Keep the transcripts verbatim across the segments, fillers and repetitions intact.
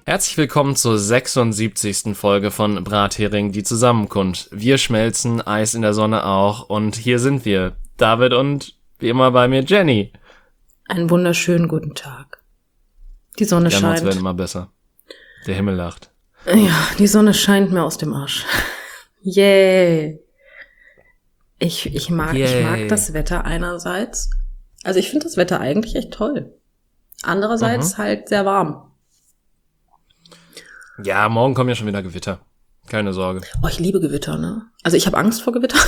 Herzlich willkommen zur sechsundsiebzigsten Folge von Brathering, die Zusammenkunft. Wir schmelzen, Eis in der Sonne auch. Und hier sind wir, David und wie immer bei mir Jenny. Einen wunderschönen guten Tag. Die Sonne Die scheint. Uns werden immer besser. Der Himmel lacht. Ja, die Sonne scheint mir aus dem Arsch. Yay. Ich, ich, mag, Yay. ich mag das Wetter einerseits. Also ich finde das Wetter eigentlich echt toll. Andererseits mhm. halt sehr warm. Ja, morgen kommen ja schon wieder Gewitter. Keine Sorge. Oh, ich liebe Gewitter, ne? Also ich habe Angst vor Gewitter.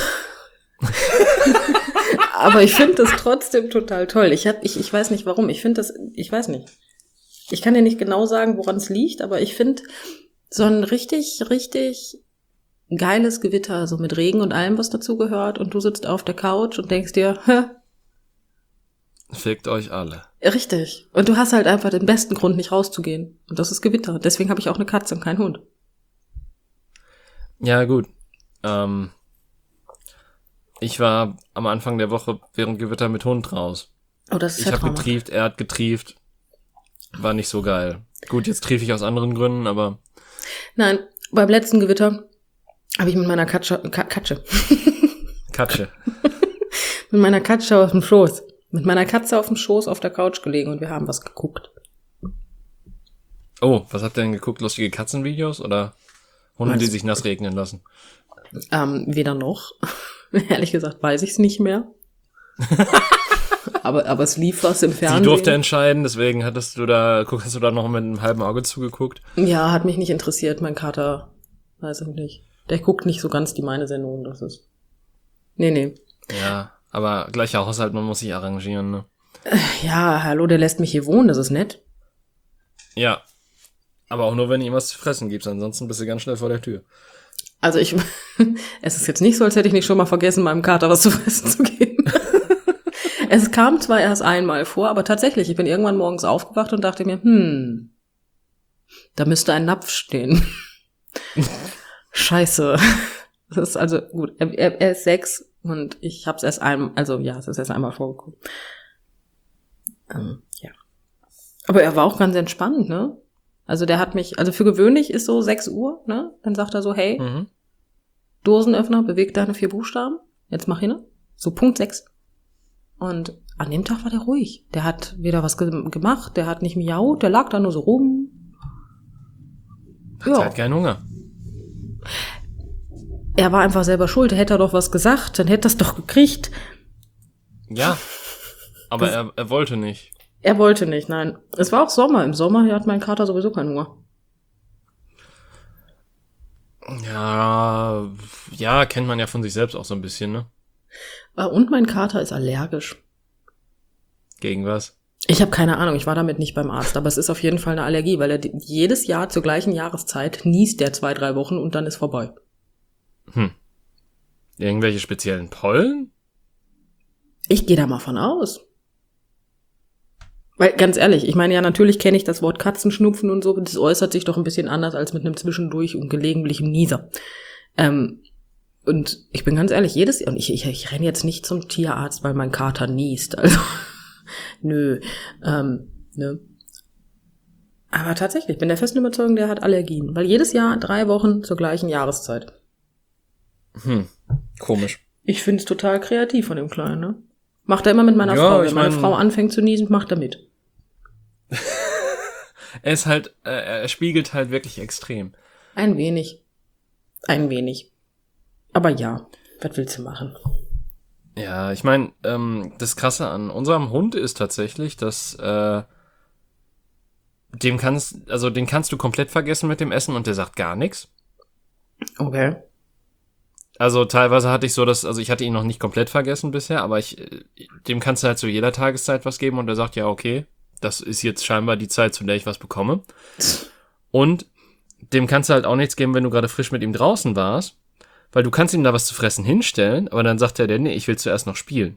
Aber ich finde das trotzdem total toll. Ich hab, ich, ich weiß nicht warum. Ich finde das, ich weiß nicht. Ich kann dir nicht genau sagen, woran es liegt, aber ich finde so ein richtig, richtig geiles Gewitter, so mit Regen und allem, was dazu gehört. Und du sitzt auf der Couch und denkst dir, hä? Fickt euch alle. Richtig. Und du hast halt einfach den besten Grund, nicht rauszugehen. Und das ist Gewitter. Deswegen habe ich auch eine Katze und keinen Hund. Ja, gut. Ähm, ich war am Anfang der Woche während Gewitter mit Hund raus. Oh, das ist ich ja habe traumhaft. getrieft, er hat getrieft. War nicht so geil. Gut, jetzt trief ich aus anderen Gründen, aber... Nein, beim letzten Gewitter habe ich mit meiner Katsche... Ka- Katsche. Katsche. mit meiner Katsche auf dem Schoß. Mit meiner Katze auf dem Schoß auf der Couch gelegen und wir haben was geguckt. Oh, was habt ihr denn geguckt? Lustige Katzenvideos oder Hunde, Meinst die sich nass regnen lassen? Ähm, weder noch. Ehrlich gesagt weiß ich es nicht mehr. aber, aber es lief was im Fernsehen. Sie durfte entscheiden, deswegen hattest du da, hast du da noch mit einem halben Auge zugeguckt? Ja, hat mich nicht interessiert. Mein Kater, weiß ich nicht. Der guckt nicht so ganz die meine Sendung, das ist. Nee, nee. Ja, aber gleicher Haushalt, man muss sich arrangieren, ne? Ja, hallo, der lässt mich hier wohnen, das ist nett. Ja, aber auch nur, wenn du ihm was zu fressen gibst, ansonsten bist du ganz schnell vor der Tür. Also ich, es ist jetzt nicht so, als hätte ich nicht schon mal vergessen, meinem Kater was zu fressen zu geben. Es kam zwar erst einmal vor, aber tatsächlich, ich bin irgendwann morgens aufgewacht und dachte mir, hm, da müsste ein Napf stehen. Scheiße. Das ist also gut, er, er, er ist sechs und ich hab's erst einmal, also ja, es ist erst einmal vorgekommen. Ähm, ja. Aber er war auch ganz entspannt, ne? Also der hat mich, also für gewöhnlich ist so sechs Uhr, ne? Dann sagt er so, hey, Mhm. Dosenöffner, beweg deine vier Buchstaben, jetzt mach hin, so Punkt sechs. Und an dem Tag war der ruhig. Der hat weder was ge- gemacht, der hat nicht miaut, der lag da nur so rum. Hat Ja. halt keinen Hunger. Er war einfach selber schuld, hätte er doch was gesagt, dann hätte er es doch gekriegt. Ja, aber Das- er, er wollte nicht. Er wollte nicht, nein. Es war auch Sommer. Im Sommer hat mein Kater sowieso keinen Hunger. Ja, ja, kennt man ja von sich selbst auch so ein bisschen, ne? Äh, Und mein Kater ist allergisch. Gegen was? Ich habe keine Ahnung, ich war damit nicht beim Arzt, aber es ist auf jeden Fall eine Allergie, weil er die- jedes Jahr zur gleichen Jahreszeit niest der zwei, drei Wochen und dann ist vorbei. Hm. Irgendwelche speziellen Pollen? Ich gehe da mal von aus. Weil, ganz ehrlich, ich meine ja, natürlich kenne ich das Wort Katzenschnupfen und so, das äußert sich doch ein bisschen anders als mit einem Zwischendurch und gelegentlichem Nieser. Ähm, und ich bin ganz ehrlich, jedes Jahr, und ich, ich, ich renne jetzt nicht zum Tierarzt, weil mein Kater niest, also, nö, ähm, ne. Aber tatsächlich, ich bin der festen Überzeugung, der hat Allergien, weil jedes Jahr drei Wochen zur gleichen Jahreszeit. Hm, komisch. Ich finde es total kreativ von dem Kleinen, ne? Macht er immer mit meiner Ja, Frau. Wenn ich meine mein- Frau anfängt zu niesen, macht er mit. Er ist halt, äh, er spiegelt halt wirklich extrem. Ein wenig. Ein wenig. Aber ja, was willst du machen? Ja, ich meine, ähm, das Krasse an unserem Hund ist tatsächlich, dass äh, dem kannst, also den kannst du komplett vergessen mit dem Essen und der sagt gar nichts. Okay. Also teilweise hatte ich so, dass, also ich hatte ihn noch nicht komplett vergessen bisher, aber ich, äh, dem kannst du halt zu jeder Tageszeit was geben und er sagt, ja, okay, das ist jetzt scheinbar die Zeit, zu der ich was bekomme. Und dem kannst du halt auch nichts geben, wenn du gerade frisch mit ihm draußen warst, weil du kannst ihm da was zu fressen hinstellen, aber dann sagt er, der, nee, ich will zuerst noch spielen.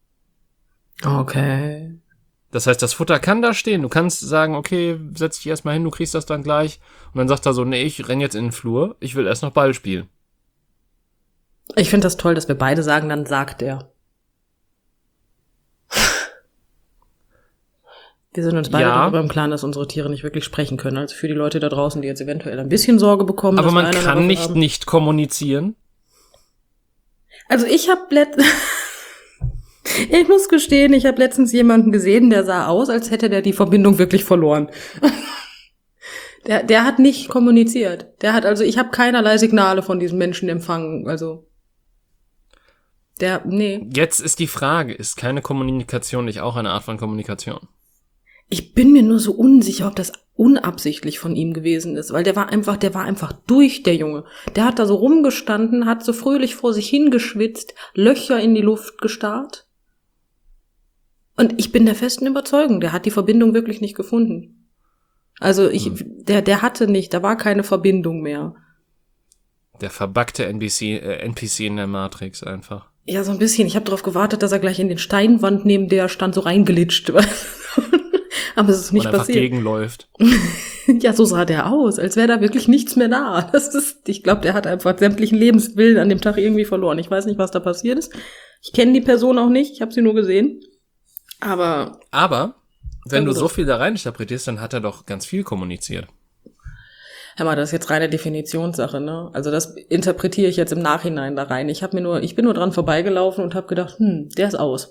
Okay. Das heißt, das Futter kann da stehen. Du kannst sagen, okay, setz dich erstmal hin, du kriegst das dann gleich. Und dann sagt er so, nee, ich renn jetzt in den Flur, ich will erst noch Ball spielen. Ich finde das toll, dass wir beide sagen, dann sagt er. Wir sind uns beide Ja. darüber im Klaren, dass unsere Tiere nicht wirklich sprechen können. Also für die Leute da draußen, die jetzt eventuell ein bisschen Sorge bekommen. Aber dass man wir einer kann davon nicht haben. nicht kommunizieren. Also ich habe let ich muss gestehen, ich habe letztens jemanden gesehen, der sah aus, als hätte der die Verbindung wirklich verloren. der der hat nicht kommuniziert. Der hat also, ich habe keinerlei Signale von diesem Menschen empfangen. Also der nee. Jetzt ist die Frage, ist keine Kommunikation nicht auch eine Art von Kommunikation? Ich bin mir nur so unsicher, ob das unabsichtlich von ihm gewesen ist, weil der war einfach, der war einfach durch, der Junge. Der hat da so rumgestanden, hat so fröhlich vor sich hingeschwitzt, Löcher in die Luft gestarrt. Und ich bin der festen Überzeugung, der hat die Verbindung wirklich nicht gefunden. Also ich, hm. der, der hatte nicht, da war keine Verbindung mehr. Der verbackte N P C, äh, N P C in der Matrix einfach. Ja, so ein bisschen. Ich habe darauf gewartet, dass er gleich in den Steinwand neben der stand so reingelitscht. Aber es ist nicht und einfach passiert. Gegenläuft. Ja, so sah der aus, als wäre da wirklich nichts mehr da. Das ist, ich glaube, der hat einfach sämtlichen Lebenswillen an dem Tag irgendwie verloren. Ich weiß nicht, was da passiert ist. Ich kenne die Person auch nicht, ich habe sie nur gesehen. Aber Aber, wenn ja, du so viel da rein interpretierst, dann hat er doch ganz viel kommuniziert. Hör mal, das ist jetzt reine Definitionssache, ne? Also das interpretiere ich jetzt im Nachhinein da rein. Ich habe mir nur, ich bin nur dran vorbeigelaufen und habe gedacht, hm, der ist aus.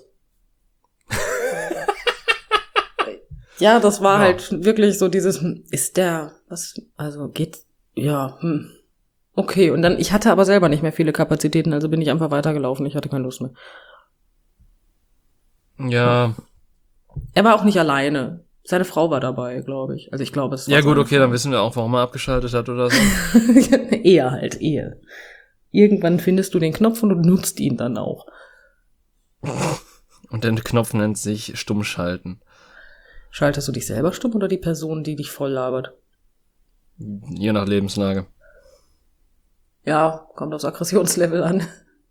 Ja, das war ja. halt wirklich so dieses, hm, ist der, was, also geht, ja, hm, okay. Und dann, ich hatte aber selber nicht mehr viele Kapazitäten, also bin ich einfach weitergelaufen. Ich hatte keine Lust mehr. Ja. Er war auch nicht alleine. Seine Frau war dabei, glaube ich. Also ich glaube, es war Ja gut, okay, Frau. Dann wissen wir auch, warum er abgeschaltet hat oder so. Ehe halt, Ehe. Irgendwann findest du den Knopf und du nutzt ihn dann auch. Und der Knopf nennt sich Stummschalten. Schaltest du dich selber stumm oder die Person, die dich voll labert? Je nach Lebenslage. Ja, kommt aufs Aggressionslevel an.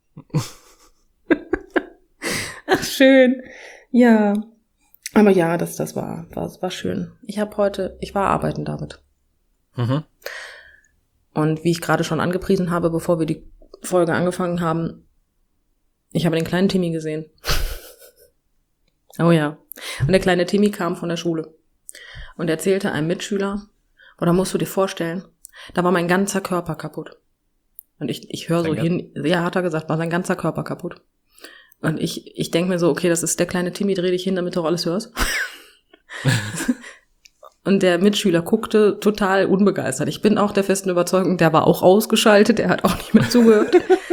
Ach, schön. Ja. Aber ja, das, das war, war, war schön. Ich habe heute, ich war arbeiten damit. Mhm. Und wie ich gerade schon angepriesen habe, bevor wir die Folge angefangen haben, ich habe den kleinen Timmy gesehen. Oh ja. Und der kleine Timmy kam von der Schule und erzählte einem Mitschüler, oder musst du dir vorstellen, da war mein ganzer Körper kaputt. Und ich, ich höre so hin, ja, hat er gesagt, war sein ganzer Körper kaputt. Und ich, ich denke mir so, okay, das ist der kleine Timmy, dreh dich hin, damit du auch alles hörst. Und der Mitschüler guckte total unbegeistert. Ich bin auch der festen Überzeugung, der war auch ausgeschaltet, der hat auch nicht mehr zugehört.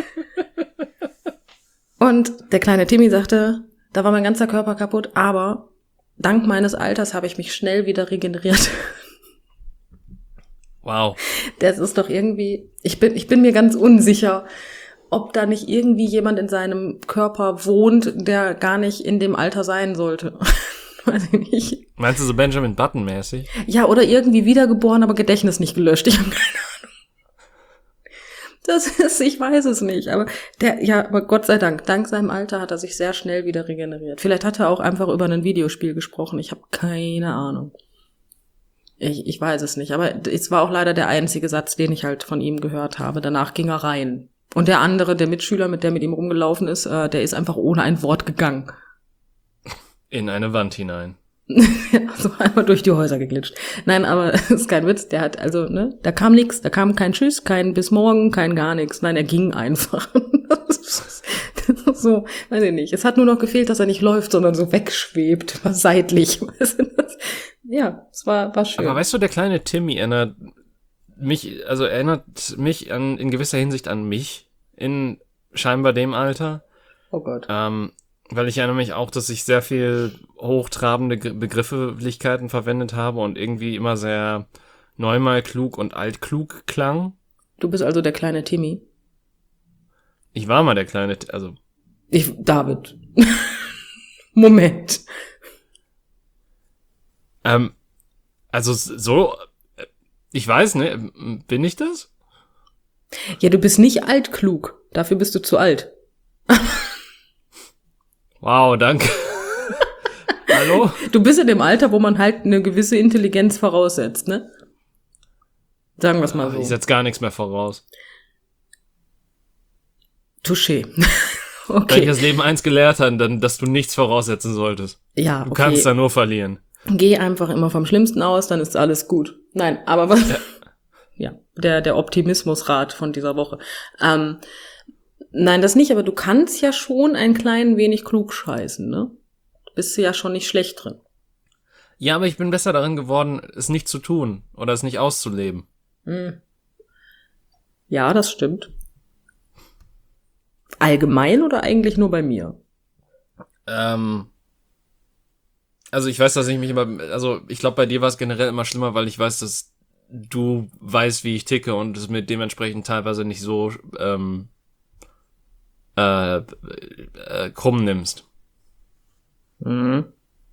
Und der kleine Timmy sagte, da war mein ganzer Körper kaputt, aber dank meines Alters habe ich mich schnell wieder regeneriert. Wow. Das ist doch irgendwie, ich bin, ich bin mir ganz unsicher, ob da nicht irgendwie jemand in seinem Körper wohnt, der gar nicht in dem Alter sein sollte. Weiß ich nicht. Meinst du so Benjamin Button-mäßig? Ja, oder irgendwie wiedergeboren, aber Gedächtnis nicht gelöscht. Ich habe keine Ahnung. Das ist, ich weiß es nicht. Aber der, ja, aber Gott sei Dank, dank seinem Alter hat er sich sehr schnell wieder regeneriert. Vielleicht hat er auch einfach über ein Videospiel gesprochen. Ich habe keine Ahnung. Ich, ich weiß es nicht. Aber es war auch leider der einzige Satz, den ich halt von ihm gehört habe. Danach ging er rein. Und der andere, der Mitschüler, mit der mit ihm rumgelaufen ist, äh, der ist einfach ohne ein Wort gegangen. In eine Wand hinein. So einmal durch die Häuser geglitscht. Nein, aber das ist kein Witz. Der hat also, ne, da kam nichts, da kam kein Tschüss, kein bis morgen, kein gar nichts. Nein, er ging einfach. Das ist, das ist so, weiß ich nicht. Es hat nur noch gefehlt, dass er nicht läuft, sondern so wegschwebt, seitlich. Ja, es war, war schön. Aber weißt du, der kleine Timmy erinnert mich, also erinnert mich an, in gewisser Hinsicht an mich, in scheinbar dem Alter. Oh Gott. Ähm, weil ich erinnere mich auch, dass ich sehr viel hochtrabende Begrifflichkeiten verwendet habe und irgendwie immer sehr neunmal klug und altklug klang. Du bist also der kleine Timmy. Ich war mal der kleine, also. Ich, David. Moment. Ähm, also so, ich weiß, ne, bin ich das? Ja, du bist nicht altklug. Dafür bist du zu alt. Wow, danke. Hallo? Du bist in dem Alter, wo man halt eine gewisse Intelligenz voraussetzt, ne? Sagen wir es mal so. Ich setz gar nichts mehr voraus. Touché. Okay. Wenn ich das Leben eins gelehrt habe, dann, dass du nichts voraussetzen solltest. Ja, Du okay. kannst da nur verlieren. Geh einfach immer vom Schlimmsten aus, dann ist alles gut. Nein, aber was... Ja, ja der, der Optimismusrat von dieser Woche. Ähm, nein, das nicht, aber du kannst ja schon ein klein wenig klug scheißen, ne? Bist du ja schon nicht schlecht drin. Ja, aber ich bin besser darin geworden, es nicht zu tun oder es nicht auszuleben. Hm. Ja, das stimmt. Allgemein oder eigentlich nur bei mir? Ähm, also ich weiß, dass ich mich immer, also ich glaube, bei dir war es generell immer schlimmer, weil ich weiß, dass du weißt, wie ich ticke und es mir dementsprechend teilweise nicht so ähm, äh, äh, krumm nimmst. Mhm.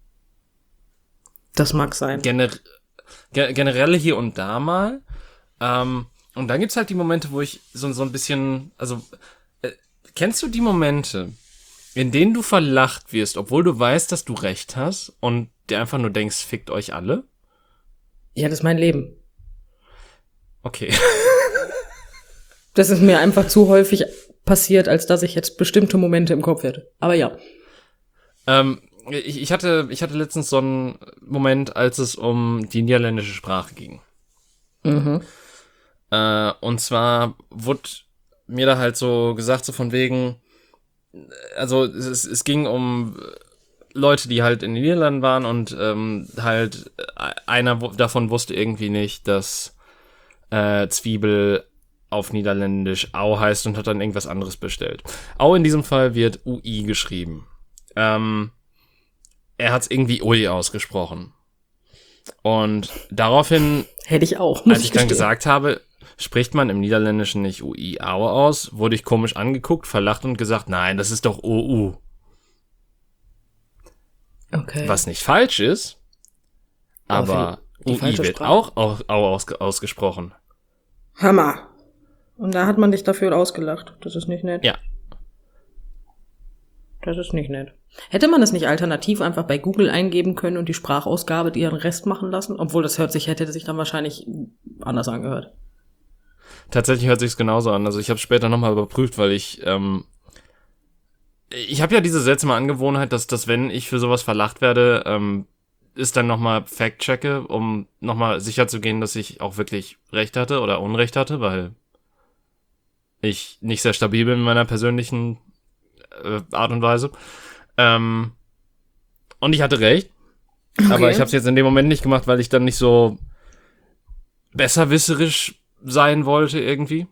Das mag sein. Gener ge generell hier und da mal. Ähm, und dann gibt's halt die Momente, wo ich so, so ein bisschen, also äh, kennst du die Momente, in denen du verlacht wirst, obwohl du weißt, dass du recht hast und dir einfach nur denkst, fickt euch alle? Ja, das ist mein Leben. Okay. Das ist mir einfach zu häufig passiert, als dass ich jetzt bestimmte Momente im Kopf hätte. Aber ja. Ähm, ich, ich hatte, ich hatte letztens so einen Moment, als es um die niederländische Sprache ging. Mhm. Äh, und zwar wurde mir da halt so gesagt, so von wegen, also es, es ging um Leute, die halt in den Niederlanden waren und ähm, halt einer davon wusste irgendwie nicht, dass äh, Zwiebel auf Niederländisch Au heißt und hat dann irgendwas anderes bestellt. Au in diesem Fall wird U I geschrieben. Ähm, er hat es irgendwie Ui ausgesprochen. Und daraufhin, hätte ich auch, muss als ich, ich dann gestehen. gesagt habe, spricht man im Niederländischen nicht U I Au aus, wurde ich komisch angeguckt, verlacht und gesagt, nein, das ist doch O U. Okay. Was nicht falsch ist, aber, aber U I wird Sprache. auch Au, Au aus, ausgesprochen. Hammer. Und da hat man dich dafür ausgelacht. Das ist nicht nett. Ja. Das ist nicht nett. Hätte man das nicht alternativ einfach bei Google eingeben können und die Sprachausgabe ihren Rest machen lassen? Obwohl das hört sich, hätte sich dann wahrscheinlich anders angehört. Tatsächlich hört sich's genauso an. Also ich habe später nochmal überprüft, weil ich ähm, ich habe ja diese seltsame Angewohnheit, dass, dass wenn ich für sowas verlacht werde, ähm, ist dann nochmal Fact-checke, um nochmal sicher zu gehen, dass ich auch wirklich Recht hatte oder Unrecht hatte, weil ich nicht sehr stabil bin in meiner persönlichen äh, Art und Weise. Ähm, und ich hatte recht, Okay. aber ich habe es jetzt in dem Moment nicht gemacht, weil ich dann nicht so besserwisserisch sein wollte irgendwie.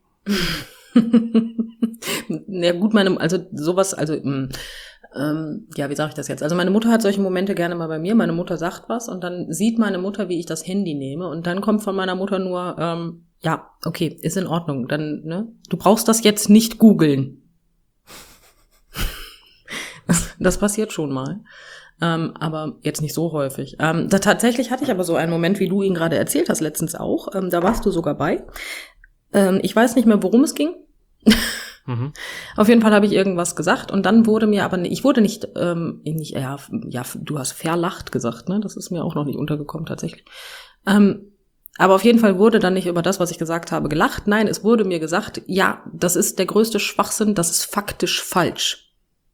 Ja gut, meine, also sowas, also ähm, ja, wie sage ich das jetzt? Also meine Mutter hat solche Momente gerne mal bei mir. Meine Mutter sagt was und dann sieht meine Mutter, wie ich das Handy nehme und dann kommt von meiner Mutter nur, ähm, ja, okay, ist in Ordnung. Dann, ne, du brauchst das jetzt nicht googeln. das, das passiert schon mal. Ähm, aber jetzt nicht so häufig. Ähm, da tatsächlich hatte ich aber so einen Moment, wie du ihn gerade erzählt hast, letztens auch. Ähm, da warst du sogar bei. Ähm, ich weiß nicht mehr, worum es ging. Mhm. Auf jeden Fall habe ich irgendwas gesagt und dann wurde mir aber, ich wurde nicht, ähm, nicht ja, ja, du hast verlacht gesagt, ne? Das ist mir auch noch nicht untergekommen tatsächlich. Ähm, aber auf jeden Fall wurde dann nicht über das, was ich gesagt habe, gelacht. Nein, es wurde mir gesagt, ja, das ist der größte Schwachsinn, das ist faktisch falsch.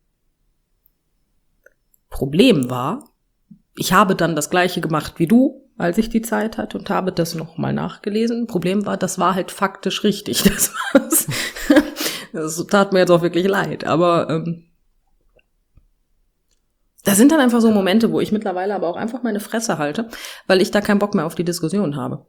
Problem war, ich habe dann das Gleiche gemacht wie du, als ich die Zeit hatte und habe das nochmal nachgelesen. Problem war, das war halt faktisch richtig. Das war's. Das tat mir jetzt auch wirklich leid, aber ähm, das sind dann einfach so Momente, wo ich mittlerweile aber auch einfach meine Fresse halte, weil ich da keinen Bock mehr auf die Diskussion habe.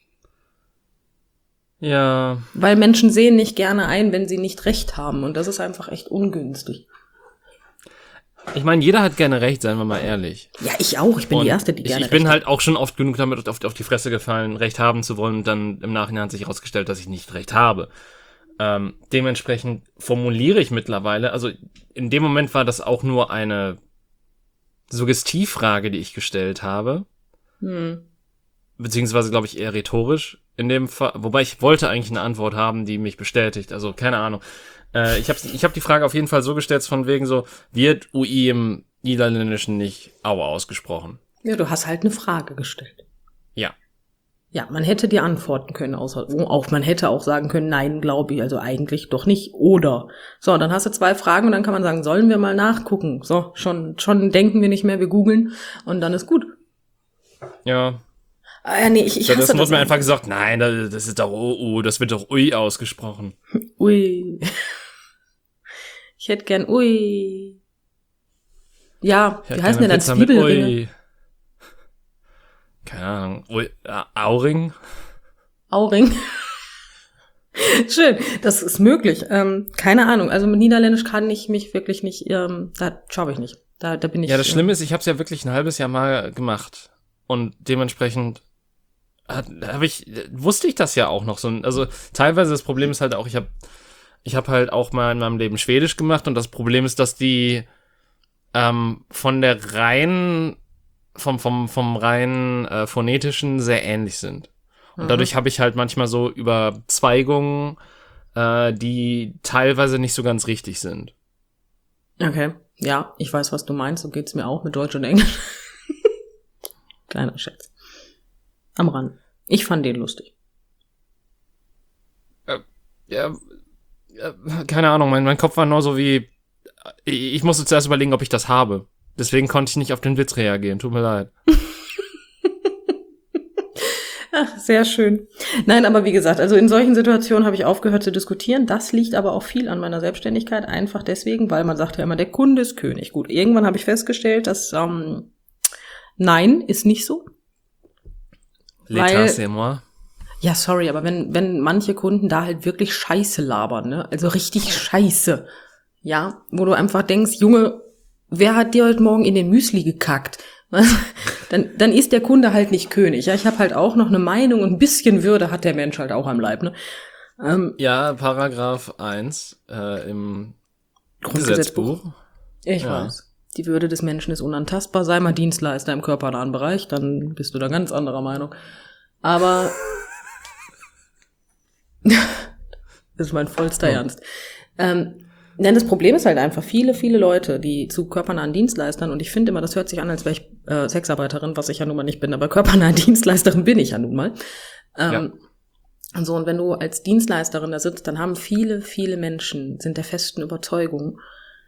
Ja. Weil Menschen sehen nicht gerne ein, wenn sie nicht recht haben und das ist einfach echt ungünstig. Ich meine, jeder hat gerne recht, seien wir mal ehrlich. Ja, ich auch. Ich bin und die Erste, die ich, gerne Ich bin recht halt auch schon oft genug damit auf, auf die Fresse gefallen, Recht haben zu wollen und dann im Nachhinein hat sich herausgestellt, dass ich nicht Recht habe. Ähm, dementsprechend formuliere ich mittlerweile, also in dem Moment war das auch nur eine Suggestivfrage, die ich gestellt habe. Hm. Beziehungsweise, glaube ich, eher rhetorisch in dem Fall. Wobei ich wollte eigentlich eine Antwort haben, die mich bestätigt. Also, keine Ahnung. Äh, ich habe ich hab die Frage auf jeden Fall so gestellt, von wegen so, wird U I im Niederländischen nicht Au ausgesprochen? Ja, du hast halt eine Frage gestellt. Ja. Ja, man hätte dir antworten können, außer, auch man hätte auch sagen können, nein, glaube ich, also eigentlich doch nicht, oder. So, dann hast du zwei Fragen und dann kann man sagen, sollen wir mal nachgucken? So, schon, schon denken wir nicht mehr, wir googeln und dann ist gut. Ja. Ah, ja, nee, ich, ich hasse das. Das wurde mir einfach einfach gesagt, nein, das ist doch oh, oh, das wird doch ui ausgesprochen. Ui. Ich hätte gern ui. Ja, wie heißen denn dann Zwiebelringe? Keine Ahnung. Ui, äh, Auring? Auring. Schön, das ist möglich. Ähm, keine Ahnung, also mit Niederländisch kann ich mich wirklich nicht, ähm, da schaue ich nicht. Da, da bin ich. Ja, das Schlimme ist, ich habe es ja wirklich ein halbes Jahr mal gemacht. Und dementsprechend habe ich, wusste ich das ja auch noch so. Also teilweise das Problem ist halt auch, ich habe ich habe halt auch mal in meinem Leben Schwedisch gemacht und das Problem ist, dass die ähm, von der rein, vom, vom, vom rein äh, phonetischen sehr ähnlich sind. Und mhm. dadurch habe ich halt manchmal so Überzweigungen, äh, die teilweise nicht so ganz richtig sind. Okay, ja, ich weiß, was du meinst. So geht's mir auch mit Deutsch und Englisch. Kleiner Scherz. Am Rand. Ich fand den lustig. Äh, ja, äh, keine Ahnung, mein, mein Kopf war nur so wie, ich, ich musste zuerst überlegen, ob ich das habe. Deswegen konnte ich nicht auf den Witz reagieren, tut mir leid. Ach, sehr schön. Nein, aber wie gesagt, also in solchen Situationen habe ich aufgehört zu diskutieren. Das liegt aber auch viel an meiner Selbstständigkeit, einfach deswegen, weil man sagt ja immer, der Kunde ist König. Gut, irgendwann habe ich festgestellt, dass ähm, nein, ist nicht so. L'état, c'est moi. Ja, sorry, aber wenn wenn manche Kunden da halt wirklich Scheiße labern, ne, also richtig Scheiße, ja, wo du einfach denkst, Junge, wer hat dir heute Morgen in den Müsli gekackt? dann dann ist der Kunde halt nicht König. Ja, ich habe halt auch noch eine Meinung und ein bisschen Würde hat der Mensch halt auch am Leib, ne? Ähm, ja, Paragraph eins äh, im Gesetzbuch. Ich ja. weiß. Die Würde des Menschen ist unantastbar. Sei mal Dienstleister im körpernahen Bereich, dann bist du da ganz anderer Meinung. Aber das ist mein vollster ja. Ernst. Ähm, denn das Problem ist halt einfach, viele, viele Leute, die zu körpernahen Dienstleistern, und ich finde immer, das hört sich an, als wäre ich äh, Sexarbeiterin, was ich ja nun mal nicht bin, aber körpernahe Dienstleisterin bin ich ja nun mal. Ähm, ja. Und so, und wenn du als Dienstleisterin da sitzt, dann haben viele, viele Menschen, sind der festen Überzeugung,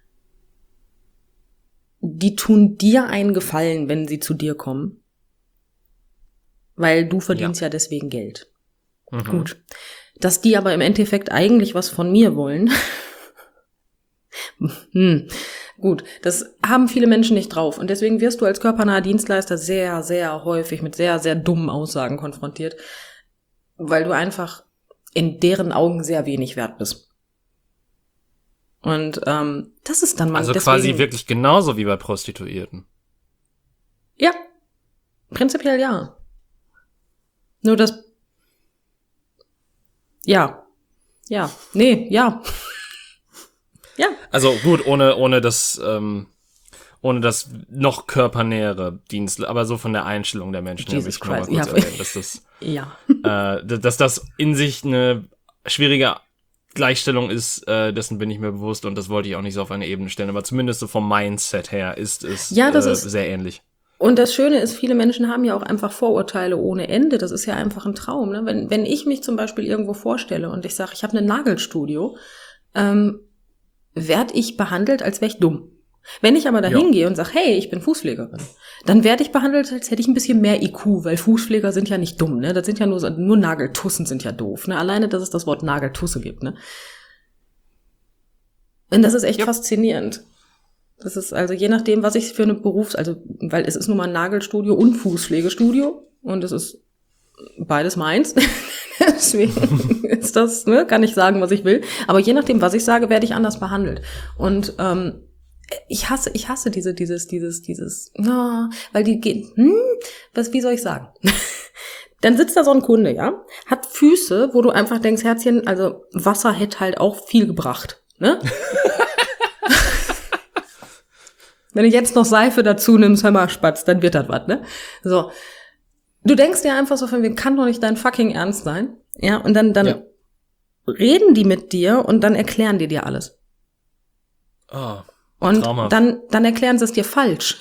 die tun dir einen Gefallen, wenn sie zu dir kommen. Weil du verdienst ja, ja deswegen Geld. Mhm. Gut. Dass die aber im Endeffekt eigentlich was von mir wollen. hm. Gut, das haben viele Menschen nicht drauf. Und deswegen wirst du als körpernaher Dienstleister sehr, sehr häufig mit sehr, sehr dummen Aussagen konfrontiert. Weil du einfach in deren Augen sehr wenig wert bist. Und ähm, das ist dann mal also deswegen, quasi wirklich genauso wie bei Prostituierten. Ja, prinzipiell ja. Nur das, ja, ja, nee, ja, ja. Also gut, ohne ohne das ähm, ohne das noch körpernähere Dienst, aber so von der Einstellung der Menschen. Jesus ja, Christ, ja, erwähnen, dass das ja, äh, dass das in sich eine schwierige Gleichstellung ist, äh, dessen bin ich mir bewusst und das wollte ich auch nicht so auf eine Ebene stellen, aber zumindest so vom Mindset her ist es ja, das äh, ist, sehr ähnlich. Und das Schöne ist, viele Menschen haben ja auch einfach Vorurteile ohne Ende, das ist ja einfach ein Traum. Ne? Wenn, wenn ich mich zum Beispiel irgendwo vorstelle und ich sage, ich habe ein Nagelstudio, ähm, werde ich behandelt, als wäre ich dumm. Wenn ich aber da hingehe und sage, hey, ich bin Fußpflegerin, dann werde ich behandelt, als hätte ich ein bisschen mehr I Q, weil Fußpfleger sind ja nicht dumm, ne? Das sind ja nur, nur Nageltussen sind ja doof, ne? Alleine, dass es das Wort Nageltusse gibt, ne? Und das ist echt ja. faszinierend. Das ist also je nachdem, was ich für eine Berufs-, also, weil es ist nun mal ein Nagelstudio und Fußpflegestudio und es ist beides meins. Deswegen ist das, ne, kann ich sagen, was ich will. Aber je nachdem, was ich sage, werde ich anders behandelt. Und, ähm, Ich hasse, ich hasse diese, dieses, dieses, dieses, oh, weil die gehen, hm, was, wie soll ich sagen? Dann sitzt da so ein Kunde, ja, hat Füße, wo du einfach denkst, Herzchen, also Wasser hätte halt auch viel gebracht, ne? Wenn du jetzt noch Seife dazu nimmst, hör mal, Spatz, dann wird das was, ne? So. Du denkst dir einfach so von wegen, kann doch nicht dein fucking Ernst sein, ja? Und dann, dann ja. reden die mit dir und dann erklären die dir alles. Oh. Und Traumhaft. dann, dann erklären sie es dir falsch.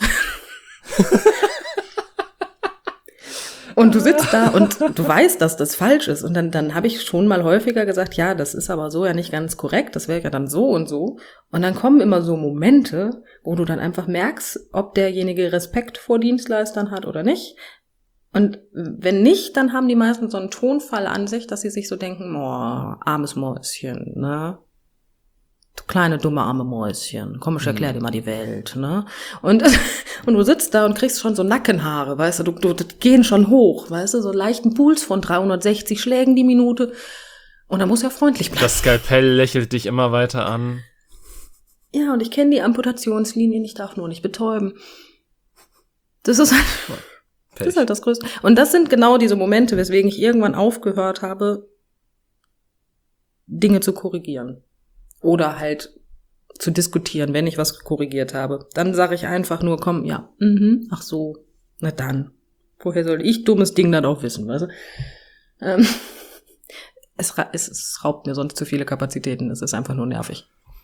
Und du sitzt da und du weißt, dass das falsch ist. Und dann, dann habe ich schon mal häufiger gesagt, ja, das ist aber so ja nicht ganz korrekt. Das wäre ja dann so und so. Und dann kommen immer so Momente, wo du dann einfach merkst, ob derjenige Respekt vor Dienstleistern hat oder nicht. Und wenn nicht, dann haben die meisten so einen Tonfall an sich, dass sie sich so denken, oh, armes Mäuschen, ne? Du kleine, dumme, arme Mäuschen. Komm, ich erklär dir mal die Welt, ne? Und, und du sitzt da und kriegst schon so Nackenhaare, weißt du, du, du, die gehen schon hoch, weißt du, so einen leichten Puls von dreihundertsechzig Schlägen die Minute. Und da muss er freundlich bleiben. Das Skalpell lächelt dich immer weiter an. Ja, und ich kenne die Amputationslinien, ich darf nur nicht betäuben. Das ist halt, das ist halt das Größte. Und das sind genau diese Momente, weswegen ich irgendwann aufgehört habe, Dinge zu korrigieren. Oder halt zu diskutieren, wenn ich was korrigiert habe. Dann sage ich einfach nur, komm, ja, mhm, ach so, na dann. Woher soll ich dummes Ding dann auch wissen, weißt du? Ähm, es, es, es raubt mir sonst zu viele Kapazitäten, es ist einfach nur nervig.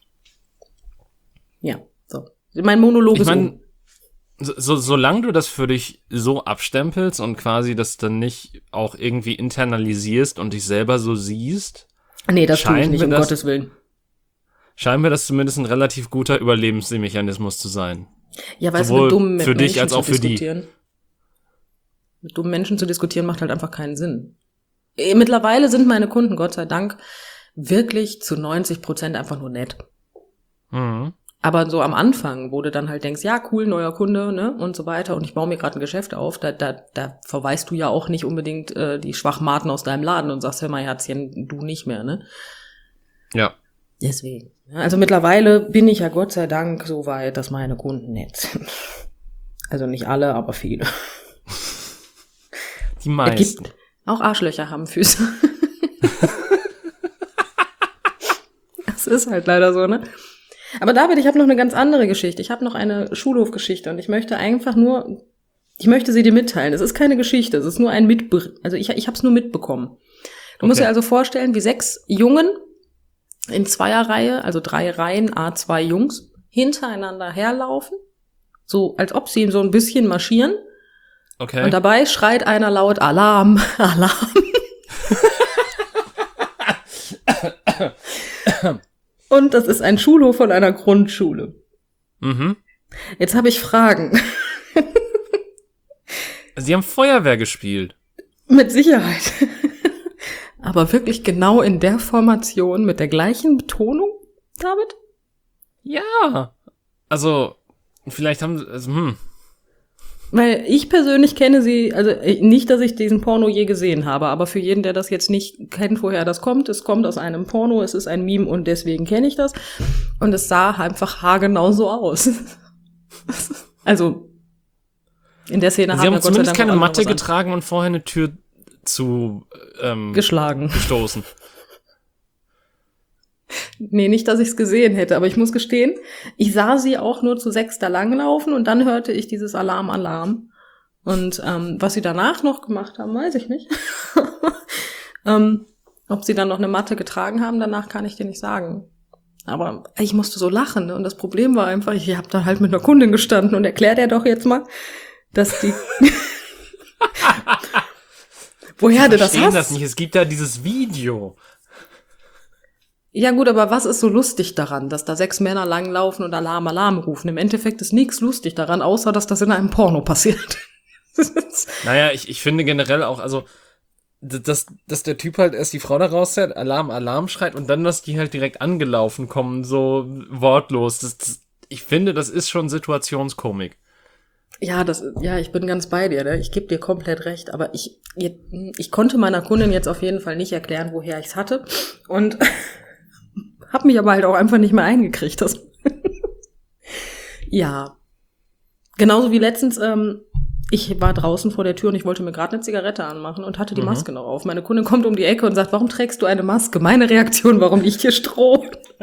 Ja, so. Mein Monolog ich ist mein, um. So, solange du das für dich so abstempelst und quasi das dann nicht auch irgendwie internalisierst und dich selber so siehst. Nee, das tue ich nicht, um das, Gottes Willen. Scheint mir das zumindest ein relativ guter Überlebensmechanismus zu sein. Ja, weißt Sowohl du, mit dummen für Menschen dich als zu auch für diskutieren. die. Mit dummen Menschen zu diskutieren macht halt einfach keinen Sinn. Mittlerweile sind meine Kunden, Gott sei Dank, wirklich zu neunzig Prozent einfach nur nett. Mhm. Aber so am Anfang, wo du dann halt denkst, ja, cool, neuer Kunde, ne, und so weiter, und ich baue mir gerade ein Geschäft auf, da, da, da verweist du ja auch nicht unbedingt äh, die Schwachmaten aus deinem Laden und sagst, hör mal, Herzchen, du nicht mehr, ne? Ja. Deswegen. Also mittlerweile bin ich ja Gott sei Dank so weit, dass meine Kunden nett sind. Also nicht alle, aber viele. Die meisten. Gibt, auch Arschlöcher haben Füße. Das ist halt leider so, ne? Aber David, ich habe noch eine ganz andere Geschichte. Ich habe noch eine Schulhofgeschichte und ich möchte einfach nur, ich möchte sie dir mitteilen. Es ist keine Geschichte, es ist nur ein Mitbe- also ich, ich habe es nur mitbekommen. Du okay. musst dir also vorstellen, wie sechs Jungen in Zweierreihe, also drei Reihen, a zwei Jungs, hintereinander herlaufen, so als ob sie so ein bisschen marschieren. Okay. Und dabei schreit einer laut Alarm, Alarm. Und das ist ein Schulhof von einer Grundschule. Mhm. Jetzt habe ich Fragen. Sie haben Feuerwehr gespielt. Mit Sicherheit. Aber wirklich genau in der Formation mit der gleichen Betonung, David? Ja. Also, vielleicht haben sie, also, hm. Weil ich persönlich kenne sie, also nicht, dass ich diesen Porno je gesehen habe, aber für jeden, der das jetzt nicht kennt, woher das kommt, es kommt aus einem Porno, es ist ein Meme und deswegen kenne ich das. Und es sah einfach haargenau so aus. Also, in der Szene Sie haben haben wir Gott sei zumindest Dank keine auch noch Matte was an- getragen und vorher eine Tür zu ähm, geschlagen. gestoßen. Nee, nicht, dass ich es gesehen hätte, aber ich muss gestehen, ich sah sie auch nur zu sechs da langlaufen und dann hörte ich dieses Alarm, Alarm. Und ähm, was sie danach noch gemacht haben, weiß ich nicht. ähm, ob sie dann noch eine Matte getragen haben, danach kann ich dir nicht sagen. Aber ich musste so lachen, ne? Und das Problem war einfach, ich habe da halt mit einer Kundin gestanden und erklärt er doch jetzt mal, dass die woher du das Ich verstehe hast. das nicht, es gibt da dieses Video. Ja gut, aber was ist so lustig daran, dass da sechs Männer langlaufen und Alarm, Alarm rufen? Im Endeffekt ist nichts lustig daran, außer dass das in einem Porno passiert. Naja, ich, ich finde generell auch, also, dass, dass der Typ halt erst die Frau da rauszerrt, Alarm, Alarm schreit und dann, dass die halt direkt angelaufen kommen, so wortlos. Das, das, ich finde, das ist schon Situationskomik. Ja, das, ja, ich bin ganz bei dir, ne? Ich gebe dir komplett recht, aber ich, ich konnte meiner Kundin jetzt auf jeden Fall nicht erklären, woher ich's hatte und hab mich aber halt auch einfach nicht mehr eingekriegt. Das ja, genauso wie letztens, ähm, ich war draußen vor der Tür und ich wollte mir gerade eine Zigarette anmachen und hatte die Mhm. Maske noch auf. Meine Kundin kommt um die Ecke und sagt, warum trägst du eine Maske? Meine Reaktion, warum liegt hier Stroh?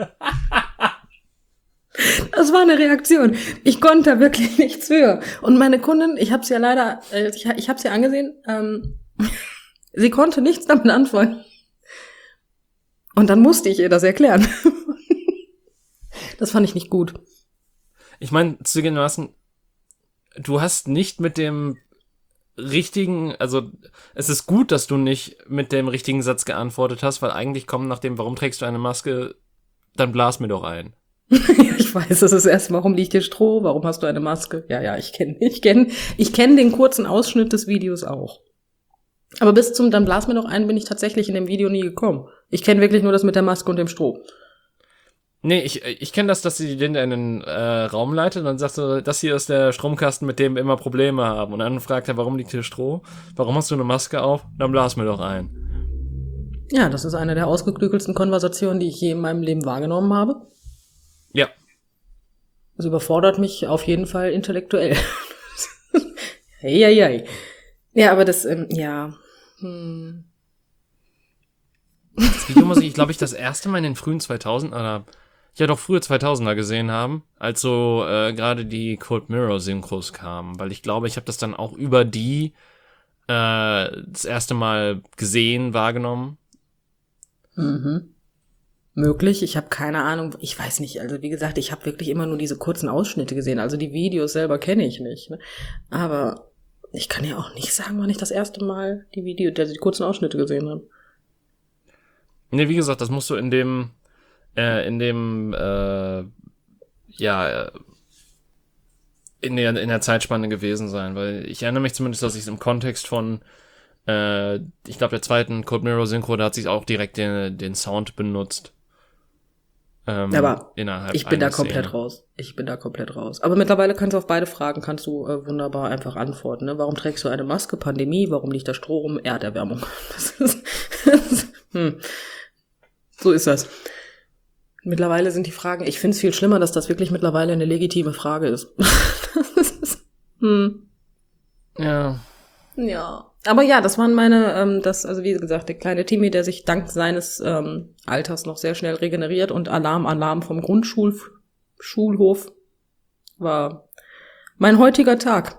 Das war eine Reaktion. Ich konnte da wirklich nichts für. Und meine Kundin, ich habe sie ja leider, äh, ich, ich habe sie angesehen, ähm, sie konnte nichts damit anfangen. Und dann musste ich ihr das erklären. Das fand ich nicht gut. Ich meine, zugegebenermaßen, du hast nicht mit dem richtigen, also es ist gut, dass du nicht mit dem richtigen Satz geantwortet hast, weil eigentlich kommen nach dem, warum trägst du eine Maske, dann blas mir doch ein. Ich weiß, das ist erst, warum liegt hier Stroh? Warum hast du eine Maske? Ja, ja, ich kenne ich kenn, ich kenn den kurzen Ausschnitt des Videos auch. Aber bis zum Dann blas mir noch ein bin ich tatsächlich in dem Video nie gekommen. Ich kenne wirklich nur das mit der Maske und dem Stroh. Nee, ich, ich kenne das, dass sie den in den äh, Raum leitet und dann sagt sie, das hier ist der Stromkasten, mit dem wir immer Probleme haben. Und dann fragt er, warum liegt hier Stroh? Warum hast du eine Maske auf? Dann blas mir doch ein. Ja, das ist eine der ausgeklügelsten Konversationen, die ich je in meinem Leben wahrgenommen habe. Ja. Das überfordert mich auf jeden Fall intellektuell. Hey, hey, hey. Ja, aber das, ähm, ja. Hm. Das Video muss ich, glaube ich, das erste Mal in den frühen zweitausend oder ja doch frühe zweitausender gesehen haben, als so äh, gerade die Cold Mirror Synchros kamen, weil ich glaube, ich habe das dann auch über die äh, das erste Mal gesehen, wahrgenommen. Mhm. Möglich, ich habe keine Ahnung, ich weiß nicht, also wie gesagt, ich habe wirklich immer nur diese kurzen Ausschnitte gesehen, also die Videos selber kenne ich nicht, ne? Aber ich kann ja auch nicht sagen, wann ich das erste Mal die Video, also die kurzen Ausschnitte gesehen habe. Nee, wie gesagt, das musst du in dem äh, in dem äh, ja in der in der Zeitspanne gewesen sein, weil ich erinnere mich zumindest, dass ich es im Kontext von äh, ich glaube der zweiten Cold Mirror Synchro, da hat sich auch direkt den den Sound benutzt. Ähm, Aber innerhalb ich bin da einer komplett Szene. raus. Ich bin da komplett raus. Aber mittlerweile kannst du auf beide Fragen kannst du äh, wunderbar einfach antworten. Ne? Warum trägst du eine Maske? Pandemie? Warum liegt da Stroh rum? Erderwärmung. Das ist, das, hm. So ist das. Mittlerweile sind die Fragen, ich finde es viel schlimmer, dass das wirklich mittlerweile eine legitime Frage ist. Das ist hm. Ja. Ja. Aber ja, das waren meine, ähm, das, also wie gesagt, der kleine Timmy, der sich dank seines ähm, Alters noch sehr schnell regeneriert und Alarm, Alarm vom Grundschul Schulhof war mein heutiger Tag.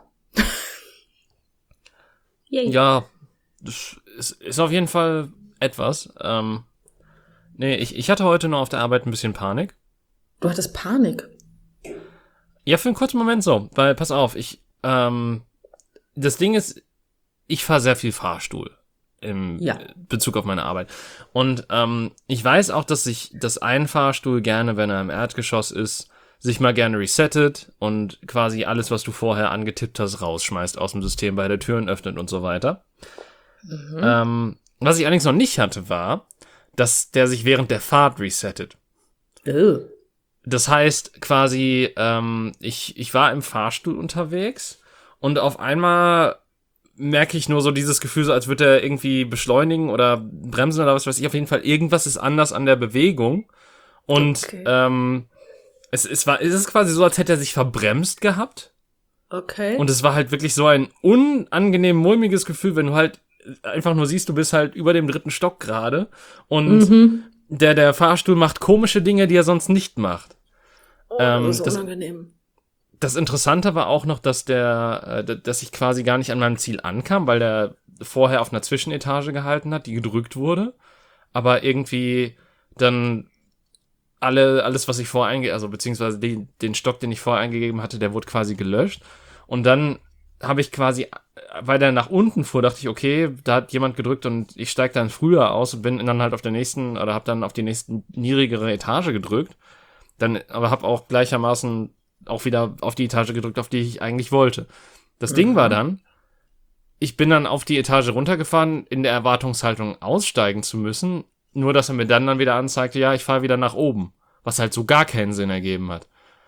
Yay. Ja, das ist, ist auf jeden Fall etwas. Ähm, nee, ich, ich hatte heute nur auf der Arbeit ein bisschen Panik. Du hattest Panik. Ja, für einen kurzen Moment so, weil, pass auf, ich, ähm, das Ding ist, ich fahre sehr viel Fahrstuhl im Ja. Bezug auf meine Arbeit. Und ähm, ich weiß auch, dass sich das ein Fahrstuhl gerne, wenn er im Erdgeschoss ist, sich mal gerne resettet und quasi alles, was du vorher angetippt hast, rausschmeißt aus dem System, bei der Türen öffnet und so weiter. Mhm. Ähm, was ich allerdings noch nicht hatte, war, dass der sich während der Fahrt resettet. Oh. Das heißt quasi, ähm, ich, ich war im Fahrstuhl unterwegs und auf einmal merke ich nur so dieses Gefühl, so als würde er irgendwie beschleunigen oder bremsen oder was weiß ich. Auf jeden Fall, irgendwas ist anders an der Bewegung. Und Okay. ähm, es, es war, es ist quasi so, als hätte er sich verbremst gehabt. Okay. Und es war halt wirklich so ein unangenehm mulmiges Gefühl, wenn du halt einfach nur siehst, du bist halt über dem dritten Stock gerade. Und mhm. der, der Fahrstuhl macht komische Dinge, die er sonst nicht macht. Oh, ähm, das ist das, unangenehm. Das Interessante war auch noch, dass der, äh, dass ich quasi gar nicht an meinem Ziel ankam, weil der vorher auf einer Zwischenetage gehalten hat, die gedrückt wurde, aber irgendwie dann alle, alles, was ich vorher eingegeben, also beziehungsweise den, den Stock, den ich vorher eingegeben hatte, der wurde quasi gelöscht. Und dann habe ich quasi, weil der nach unten fuhr, dachte ich, okay, da hat jemand gedrückt und ich steige dann früher aus und bin dann halt auf der nächsten, oder habe dann auf die nächsten niedrigere Etage gedrückt. Dann, aber habe auch gleichermaßen auch wieder auf die Etage gedrückt, auf die ich eigentlich wollte. Das mhm. Ding war dann, ich bin dann auf die Etage runtergefahren, in der Erwartungshaltung aussteigen zu müssen, nur dass er mir dann dann wieder anzeigte, ja, ich fahre wieder nach oben, was halt so gar keinen Sinn ergeben hat.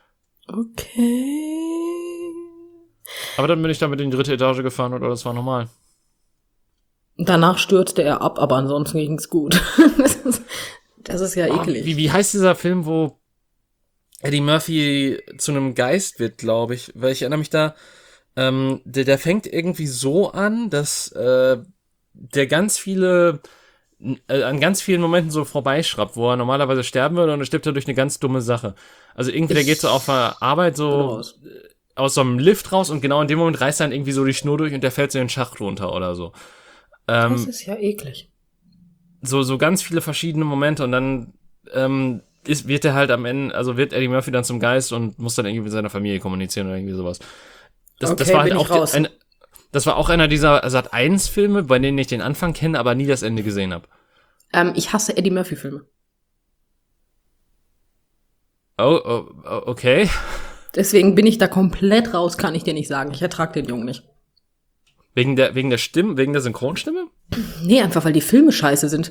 Okay. Aber dann bin ich damit in die dritte Etage gefahren oder das war normal. Danach stürzte er ab, aber ansonsten ging's gut. das, ist, das ist ja oh, eklig. Wie, wie heißt dieser Film, wo Eddie Murphy zu einem Geist wird, glaube ich, weil ich erinnere mich da, ähm, der, der fängt irgendwie so an, dass äh, der ganz viele, äh, an ganz vielen Momenten so vorbeischraubt, wo er normalerweise sterben würde und dann stirbt er durch eine ganz dumme Sache. Also irgendwie, ich der geht so auf der Arbeit so aus so einem Lift raus und genau in dem Moment reißt er dann irgendwie so die Schnur durch und der fällt so in den Schacht runter oder so. Ähm, das ist ja eklig. So, so ganz viele verschiedene Momente und dann ähm, ist, wird er halt am Ende, also wird Eddie Murphy dann zum Geist und muss dann irgendwie mit seiner Familie kommunizieren oder irgendwie sowas. Das, okay, das war halt bin auch ich raus. Die, ein, das war auch einer dieser Sat eins Filme, bei denen ich den Anfang kenne, aber nie das Ende gesehen habe. Ähm, ich hasse Eddie Murphy Filme. Oh, oh, oh, okay. Deswegen bin ich da komplett raus, kann ich dir nicht sagen. Ich ertrage den Jungen nicht. Wegen der, wegen der Stimme, wegen der Synchronstimme? Nee, einfach weil die Filme scheiße sind.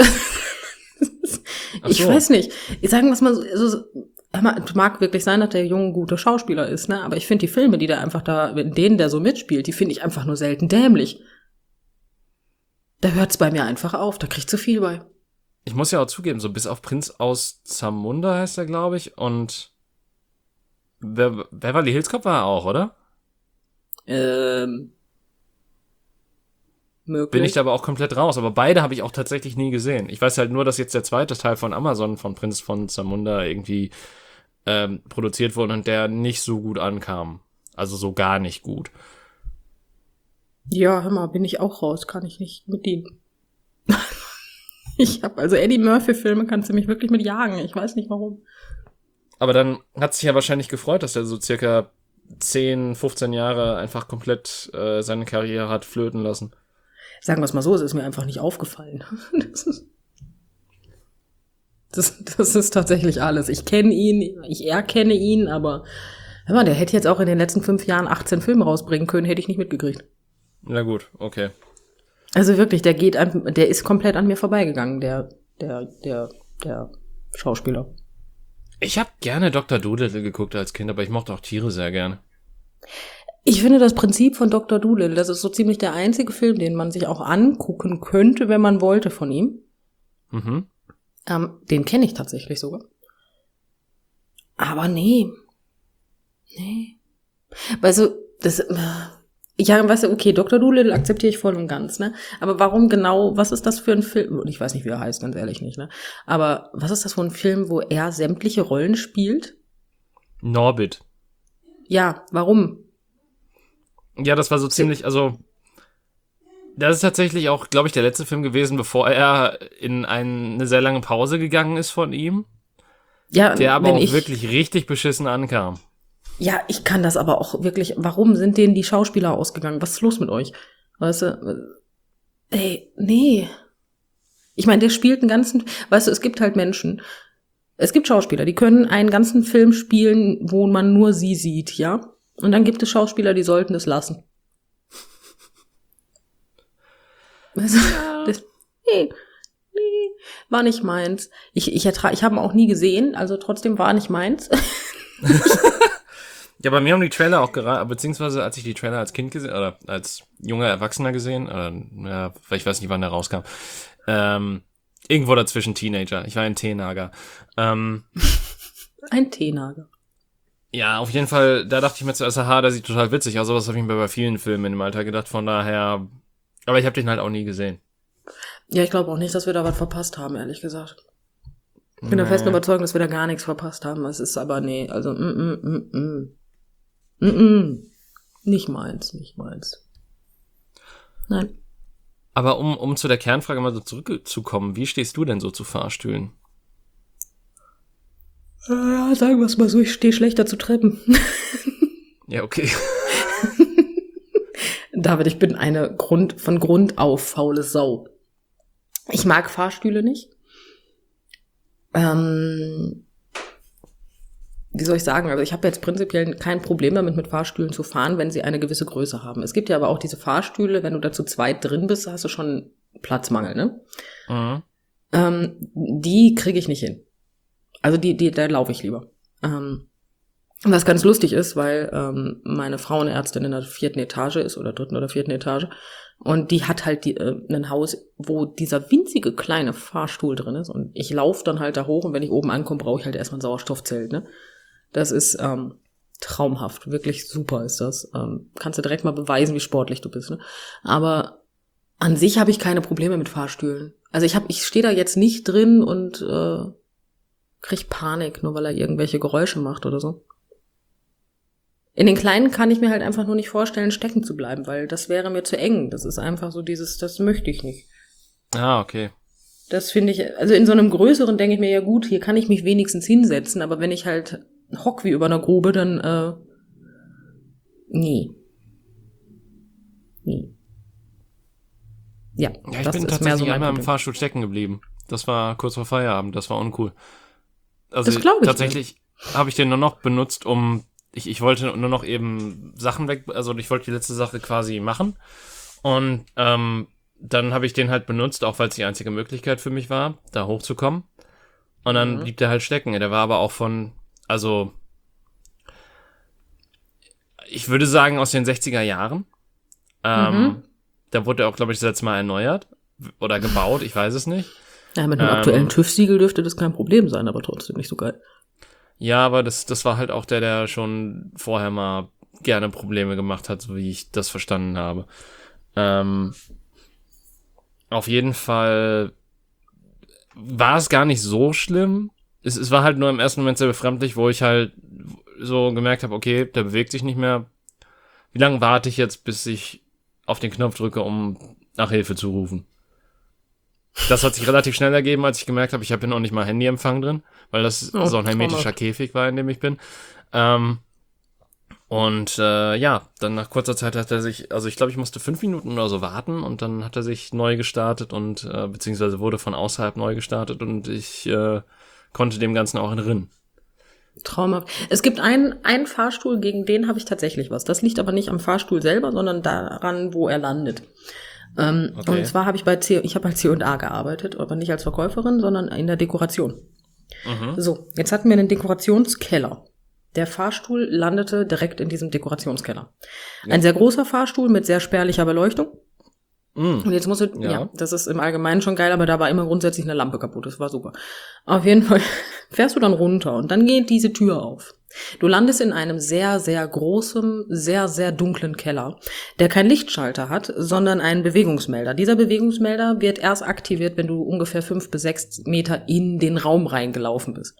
Ich so. weiß nicht. Ich sagen wir es mal so, also, mag wirklich sein, dass der Junge ein guter Schauspieler ist, ne? Aber ich finde die Filme, die der einfach da, in denen der so mitspielt, die finde ich einfach nur selten dämlich. Da hört's bei mir einfach auf, da krieg ich zu viel bei. Ich muss ja auch zugeben, so bis auf Prinz aus Zamunda heißt er, glaube ich, und Be- Beverly Hills Cop war er auch, oder? Ähm. Möglich. Bin ich da aber auch komplett raus. Aber beide habe ich auch tatsächlich nie gesehen. Ich weiß halt nur, dass jetzt der zweite Teil von Amazon, von Prinz von Zamunda, irgendwie ähm, produziert wurde und der nicht so gut ankam. Also so gar nicht gut. Ja, hör mal, bin ich auch raus, kann ich nicht mit dienen. Ich habe also Eddie Murphy-Filme, kannst du mich wirklich mit jagen. Ich weiß nicht warum. Aber dann hat sich ja wahrscheinlich gefreut, dass er so circa zehn, fünfzehn Jahre einfach komplett äh, seine Karriere hat flöten lassen. Sagen wir es mal so, es ist mir einfach nicht aufgefallen. Das ist, das, das ist tatsächlich alles. Ich kenne ihn, ich erkenne ihn, aber hör mal, der hätte jetzt auch in den letzten fünf Jahren achtzehn Filme rausbringen können, hätte ich nicht mitgekriegt. Na gut, okay. Also wirklich, der geht an, der ist komplett an mir vorbeigegangen, der, der, der, der Schauspieler. Ich habe gerne Doktor Dolittle geguckt als Kind, aber ich mochte auch Tiere sehr gerne. Ich finde das Prinzip von Doktor Dolittle, das ist so ziemlich der einzige Film, den man sich auch angucken könnte, wenn man wollte von ihm. Mhm. Ähm, den kenne ich tatsächlich sogar. Aber nee. Nee. Weißt du, das, äh, ja, weißt du, okay, Doktor Dolittle akzeptiere ich voll und ganz, ne? Aber warum genau, was ist das für ein Film? Und ich weiß nicht, wie er heißt, ganz ehrlich nicht, ne? Aber was ist das für ein Film, wo er sämtliche Rollen spielt? Norbit. Ja, warum? Ja, das war so ziemlich, also das ist tatsächlich auch, glaube ich, der letzte Film gewesen, bevor er in ein, eine sehr lange Pause gegangen ist von ihm. Ja, der aber wenn auch ich, wirklich richtig beschissen ankam. Ja, ich kann das aber auch wirklich, warum sind denen die Schauspieler ausgegangen? Was ist los mit euch? Weißt du, ey, nee. Ich meine, der spielt einen ganzen, weißt du, es gibt halt Menschen, es gibt Schauspieler, die können einen ganzen Film spielen, wo man nur sie sieht, ja? Und dann gibt es Schauspieler, die sollten es lassen. Weißt du, Ja. das, nee, nee, war nicht meins. Ich, ich, ertra- ich habe ihn auch nie gesehen, also trotzdem war nicht meins. Ja, bei mir haben die Trailer auch gerade, beziehungsweise als ich die Trailer als Kind gesehen, oder als junger Erwachsener gesehen, oder, ja, ich weiß nicht, wann der rauskam, ähm, irgendwo dazwischen Teenager, ich war ein Teenager. Ähm, Ein Teenager. ja, auf jeden Fall, da dachte ich mir zuerst, aha, der sieht total witzig aus, sowas habe ich mir bei vielen Filmen in dem Alter gedacht, von daher, aber ich habe den halt auch nie gesehen. Ja, ich glaube auch nicht, dass wir da was verpasst haben, ehrlich gesagt. Ich bin Nee. der festen Überzeugung, dass wir da gar nichts verpasst haben. Es ist aber, nee, also, mm, mm, mm, mm. Mm, mm. Nicht meins, nicht meins. Nein. Aber um, um zu der Kernfrage mal so zurückzukommen, wie stehst du denn so zu Fahrstühlen? Ja, sagen wir es mal so, ich stehe schlechter zu Treppen. Ja, okay. David, ich bin eine Grund, von Grund auf faule Sau. Ich mag Fahrstühle nicht. Ähm, wie soll ich sagen? Also ich habe jetzt prinzipiell kein Problem damit, mit Fahrstühlen zu fahren, wenn sie eine gewisse Größe haben. Es gibt ja aber auch diese Fahrstühle, wenn du da zu zweit drin bist, hast du schon Platzmangel, ne? Mhm. Ähm, die kriege ich nicht hin. Also die, die, da laufe ich lieber. Ähm, was ganz lustig ist, weil ähm, meine Frauenärztin in der vierten Etage ist oder dritten oder vierten Etage und die hat halt die, äh, ein Haus, wo dieser winzige kleine Fahrstuhl drin ist und ich laufe dann halt da hoch und wenn ich oben ankomme, brauche ich halt erstmal ein Sauerstoffzelt, ne? Das ist ähm, traumhaft, wirklich super ist das. Ähm, kannst du direkt mal beweisen, wie sportlich du bist, ne? Aber an sich habe ich keine Probleme mit Fahrstühlen. Also ich habe, ich stehe da jetzt nicht drin und äh, krieg Panik, nur weil er irgendwelche Geräusche macht oder so. In den Kleinen kann ich mir halt einfach nur nicht vorstellen, stecken zu bleiben, weil das wäre mir zu eng. Das ist einfach so dieses, das möchte ich nicht. Ah, okay. Das finde ich, also in so einem größeren denke ich mir, ja gut, hier kann ich mich wenigstens hinsetzen, aber wenn ich halt hock wie über einer Grube, dann, äh, nie. Nie. Ja, Ja, ich das bin ist mehr tatsächlich so mein einmal im Problem. Fahrstuhl stecken geblieben. Das war kurz vor Feierabend, das war uncool. Also Das glaub ich tatsächlich, habe ich den nur noch benutzt, um, ich, ich wollte nur noch eben Sachen weg, also ich wollte die letzte Sache quasi machen. Und ähm, dann habe ich den halt benutzt, auch weil es die einzige Möglichkeit für mich war, da hochzukommen. Und dann mhm. blieb der halt stecken. Der war aber auch von, also ich würde sagen aus den sechziger Jahren. Ähm, mhm. Da wurde er auch, glaube ich, das letzte Mal erneuert oder gebaut, ich weiß es nicht. Ja, mit einem ähm, aktuellen TÜV-Siegel dürfte das kein Problem sein, aber trotzdem nicht so geil. Ja, aber das, das war halt auch der, der schon vorher mal gerne Probleme gemacht hat, so wie ich das verstanden habe. Ähm, auf jeden Fall war es gar nicht so schlimm. Es, es war halt nur im ersten Moment sehr befremdlich, wo ich halt so gemerkt habe, okay, der bewegt sich nicht mehr. Wie lange warte ich jetzt, bis ich auf den Knopf drücke, um nach Hilfe zu rufen? Das hat sich relativ schnell ergeben, als ich gemerkt habe, ich habe hier noch nicht mal Handyempfang drin, weil das oh, so ein hermetischer Käfig war, in dem ich bin. Ähm, und äh, ja, dann nach kurzer Zeit hat er sich, also ich glaube, ich musste fünf Minuten oder so warten und dann hat er sich neu gestartet und äh, beziehungsweise wurde von außerhalb neu gestartet und ich äh, konnte dem Ganzen auch entrinnen. Traumhaft. Es gibt einen, einen Fahrstuhl, gegen den habe ich tatsächlich was. Das liegt aber nicht am Fahrstuhl selber, sondern daran, wo er landet. Ähm, okay. Und zwar habe ich bei C, ich habe bei C und A gearbeitet, aber nicht als Verkäuferin, sondern in der Dekoration. Mhm. So, jetzt hatten wir einen Dekorationskeller. Der Fahrstuhl landete direkt in diesem Dekorationskeller. Ja. Ein sehr großer Fahrstuhl mit sehr spärlicher Beleuchtung. Mm. Und jetzt musst du, ja. ja, das ist im Allgemeinen schon geil, aber da war immer grundsätzlich eine Lampe kaputt. Das war super. Auf jeden Fall fährst du dann runter und dann geht diese Tür auf. Du landest in einem sehr, sehr großen, sehr, sehr dunklen Keller, der keinen Lichtschalter hat, sondern einen Bewegungsmelder. Dieser Bewegungsmelder wird erst aktiviert, wenn du ungefähr fünf bis sechs Meter in den Raum reingelaufen bist.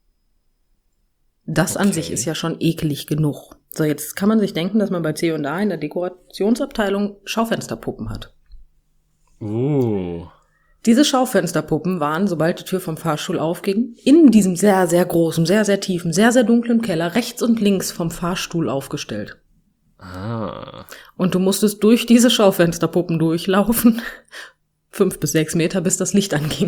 Das okay. an sich ist ja schon eklig genug. So, jetzt kann man sich denken, dass man bei C und A in der Dekorationsabteilung Schaufensterpuppen hat. Uh. Diese Schaufensterpuppen waren, sobald die Tür vom Fahrstuhl aufging, in diesem sehr, sehr großen, sehr, sehr tiefen, sehr, sehr dunklen Keller rechts und links vom Fahrstuhl aufgestellt. Ah. Und du musstest durch diese Schaufensterpuppen durchlaufen, fünf bis sechs Meter, bis das Licht anging.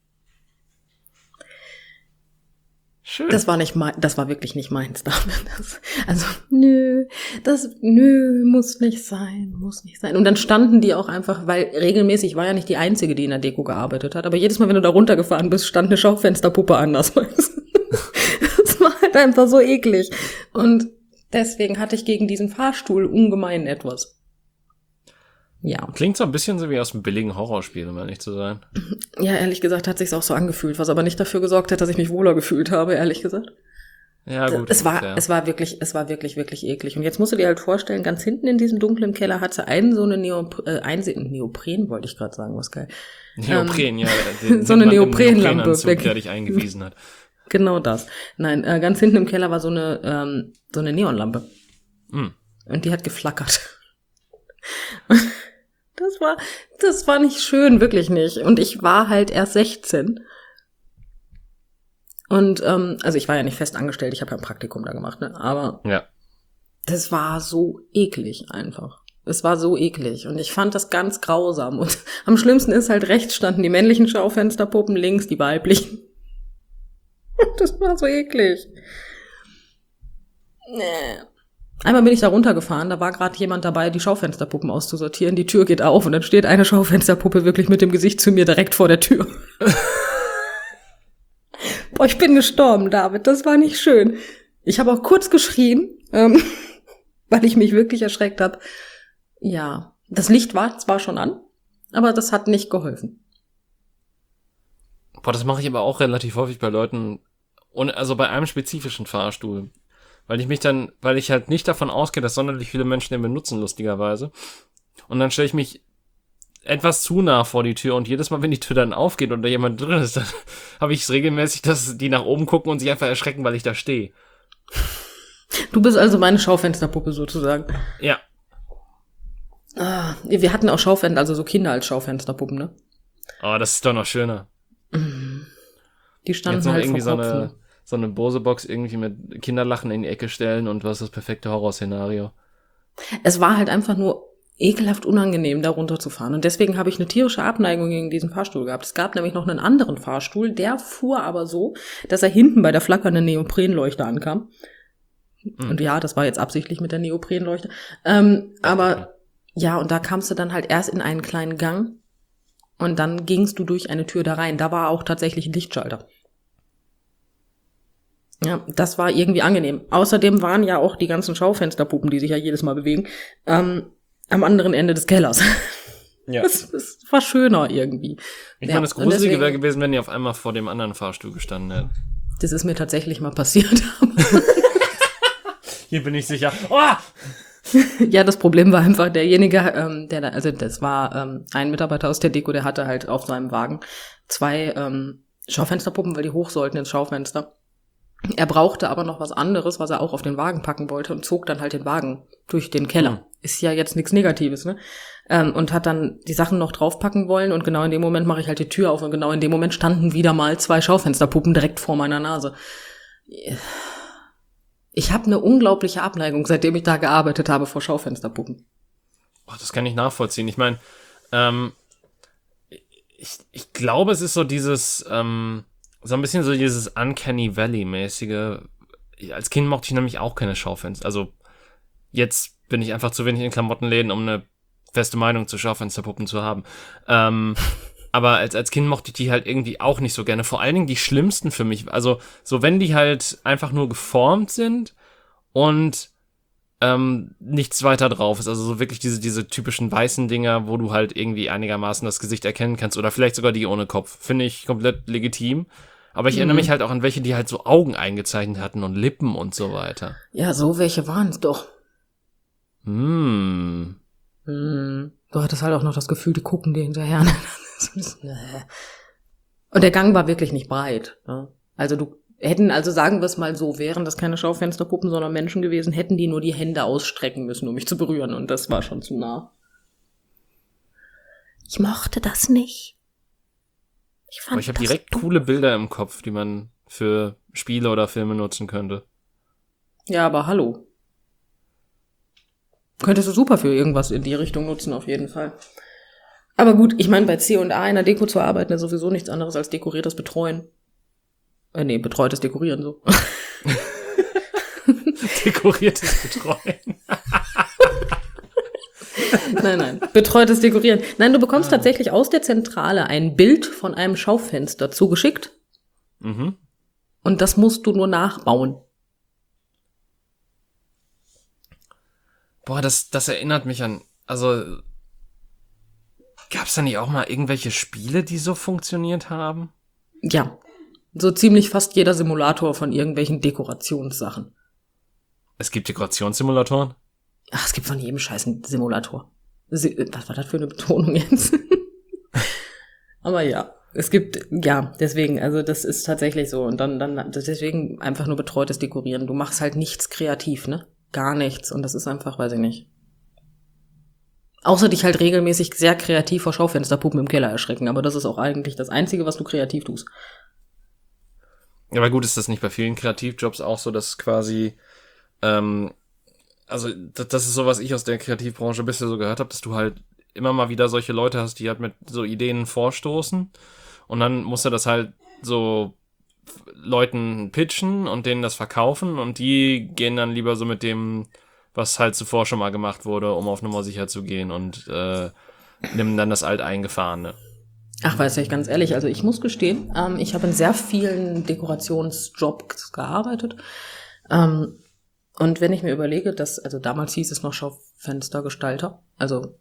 Schön. Das war nicht mein, das war wirklich nicht meins. Das, also, nö, das, nö, muss nicht sein, muss nicht sein. Und dann standen die auch einfach, weil regelmäßig war ja nicht die Einzige, die in der Deko gearbeitet hat, aber jedes Mal, wenn du da runtergefahren bist, stand eine Schaufensterpuppe anders. Das war halt einfach so eklig. Und deswegen hatte ich gegen diesen Fahrstuhl ungemein etwas. Ja. Klingt so ein bisschen so wie aus einem billigen Horrorspiel, um ehrlich zu sein. Ja, ehrlich gesagt hat sich's auch so angefühlt, was aber nicht dafür gesorgt hat, dass ich mich wohler gefühlt habe, ehrlich gesagt. Ja, gut. Es war, ja. es war wirklich, es war wirklich, wirklich eklig. Und jetzt musst du dir halt vorstellen, ganz hinten in diesem dunklen Keller hat sie einen so eine Neop- äh, ein Neopren, wollte ich gerade sagen, was geil. Neopren, ähm, ja. Den so eine Neoprenlampe. Der dich eingewiesen hat. Genau das. Nein, äh, ganz hinten im Keller war so eine, ähm, so eine Neonlampe. Mm. Und die hat geflackert. Das war, das war nicht schön, wirklich nicht. Und ich war halt erst sechzehn. Und, ähm, also ich war ja nicht fest angestellt, ich habe ja ein Praktikum da gemacht, ne? Aber ja. Das war so eklig einfach. Es war so eklig. Und ich fand das ganz grausam. Und am schlimmsten ist halt, rechts standen die männlichen Schaufensterpuppen, links die weiblichen. Das war so eklig. Nee. Einmal bin ich da runtergefahren, da war gerade jemand dabei, die Schaufensterpuppen auszusortieren. Die Tür geht auf und dann steht eine Schaufensterpuppe wirklich mit dem Gesicht zu mir direkt vor der Tür. Boah, ich bin gestorben, David, das war nicht schön. Ich habe auch kurz geschrien, ähm, weil ich mich wirklich erschreckt habe. Ja, das Licht war zwar schon an, aber das hat nicht geholfen. Boah, das mache ich aber auch relativ häufig bei Leuten, und also bei einem spezifischen Fahrstuhl. Weil ich mich dann, weil ich halt nicht davon ausgehe, dass sonderlich viele Menschen den benutzen, lustigerweise. Und dann stelle ich mich etwas zu nah vor die Tür und jedes Mal, wenn die Tür dann aufgeht und da jemand drin ist, dann habe ich es regelmäßig, dass die nach oben gucken und sich einfach erschrecken, weil ich da stehe. Du bist also meine Schaufensterpuppe sozusagen. Ja. Ah, wir hatten auch Schaufenster, also so Kinder als Schaufensterpuppen, ne? Oh, das ist doch noch schöner. Die standen jetzt noch halt irgendwie vor so Kopf, eine, ne? so eine Bose-Box irgendwie mit Kinderlachen in die Ecke stellen und was das perfekte Horrorszenario. Es war halt einfach nur ekelhaft unangenehm, da runterzufahren. Und deswegen habe ich eine tierische Abneigung gegen diesen Fahrstuhl gehabt. Es gab nämlich noch einen anderen Fahrstuhl, der fuhr aber so, dass er hinten bei der flackernden Neoprenleuchte ankam. Mhm. Und ja, das war jetzt absichtlich mit der Neoprenleuchte. Ähm, aber ja, und da kamst du dann halt erst in einen kleinen Gang und dann gingst du durch eine Tür da rein. Da war auch tatsächlich ein Lichtschalter. Ja, das war irgendwie angenehm. Außerdem waren ja auch die ganzen Schaufensterpuppen, die sich ja jedes Mal bewegen, ähm, am anderen Ende des Kellers. Ja. Das, das war schöner irgendwie. Ich ja, meine, das Gruselige wäre gewesen, wenn die auf einmal vor dem anderen Fahrstuhl gestanden hätten. Das ist mir tatsächlich mal passiert. Hier bin ich sicher. Oh! Ja, das Problem war einfach derjenige, ähm, der da, also das war ähm, ein Mitarbeiter aus der Deko, der hatte halt auf seinem Wagen zwei ähm, Schaufensterpuppen, weil die hoch sollten ins Schaufenster. Er brauchte aber noch was anderes, was er auch auf den Wagen packen wollte und zog dann halt den Wagen durch den Keller. Mhm. Ist ja jetzt nichts Negatives, ne? Ähm, und hat dann die Sachen noch draufpacken wollen und genau in dem Moment mache ich halt die Tür auf und genau in dem Moment standen wieder mal zwei Schaufensterpuppen direkt vor meiner Nase. Ich habe eine unglaubliche Abneigung, seitdem ich da gearbeitet habe, vor Schaufensterpuppen. Oh, das kann ich nachvollziehen. Ich meine, ähm, ich, ich glaube, es ist so dieses... Ähm So ein bisschen so dieses Uncanny Valley-mäßige. Als Kind mochte ich nämlich auch keine Schaufenster. Also jetzt bin ich einfach zu wenig in Klamottenläden, um eine feste Meinung zu Schaufensterpuppen zu haben. Ähm, aber als, als Kind mochte ich die halt irgendwie auch nicht so gerne. Vor allen Dingen die schlimmsten für mich. Also so wenn die halt einfach nur geformt sind und ähm, nichts weiter drauf ist. Also so wirklich diese, diese typischen weißen Dinger, wo du halt irgendwie einigermaßen das Gesicht erkennen kannst. Oder vielleicht sogar die ohne Kopf. Finde ich komplett legitim. Aber ich mhm. erinnere mich halt auch an welche, die halt so Augen eingezeichnet hatten und Lippen und so weiter. Ja, so welche waren es doch. Hm. Hm. Du hattest halt auch noch das Gefühl, die gucken dir hinterher. Und der Gang war wirklich nicht breit. Ne? Also du hätten, also sagen wir es mal so, wären das keine Schaufensterpuppen, sondern Menschen gewesen, hätten die nur die Hände ausstrecken müssen, um mich zu berühren. Und das war schon zu nah. Ich mochte das nicht. Ich, fand Aber ich habe direkt coole Bilder im Kopf, die man für Spiele oder Filme nutzen könnte. Ja, aber hallo. Könntest du super für irgendwas in die Richtung nutzen, auf jeden Fall. Aber gut, ich meine, bei C und A in der Deko zu arbeiten, ist sowieso nichts anderes als dekoriertes Betreuen. Äh, nee, betreutes Dekorieren, so. Dekoriertes Betreuen. Nein, nein, betreutes Dekorieren. Nein, du bekommst ah. tatsächlich aus der Zentrale ein Bild von einem Schaufenster zugeschickt. Mhm. Und das musst du nur nachbauen. Boah, das, das erinnert mich an, also, gab's da nicht auch mal irgendwelche Spiele, die so funktioniert haben? Ja, so ziemlich fast jeder Simulator von irgendwelchen Dekorationssachen. Es gibt Dekorationssimulatoren? Ach, es gibt von jedem Scheiß einen Simulator. Was war das für eine Betonung jetzt? Aber ja, es gibt, ja, deswegen, also das ist tatsächlich so. Und dann, dann, deswegen einfach nur betreutes Dekorieren. Du machst halt nichts kreativ, ne? Gar nichts. Und das ist einfach, weiß ich nicht. Außer dich halt regelmäßig sehr kreativ vor Schaufensterpuppen im Keller erschrecken. Aber das ist auch eigentlich das Einzige, was du kreativ tust. Ja, aber gut, ist das nicht bei vielen Kreativjobs auch so, dass quasi, ähm, also das, das ist so, was ich aus der Kreativbranche bisher so gehört habe, dass du halt immer mal wieder solche Leute hast, die halt mit so Ideen vorstoßen und dann musst du das halt so Leuten pitchen und denen das verkaufen und die gehen dann lieber so mit dem, was halt zuvor schon mal gemacht wurde, um auf Nummer sicher zu gehen und äh, nehmen dann das Alteingefahrene. Ach, weiß ich ganz ehrlich, also ich muss gestehen, ähm, ich habe in sehr vielen Dekorationsjobs gearbeitet. Ähm, und wenn ich mir überlege, dass, also damals hieß es noch Schaufenstergestalter, also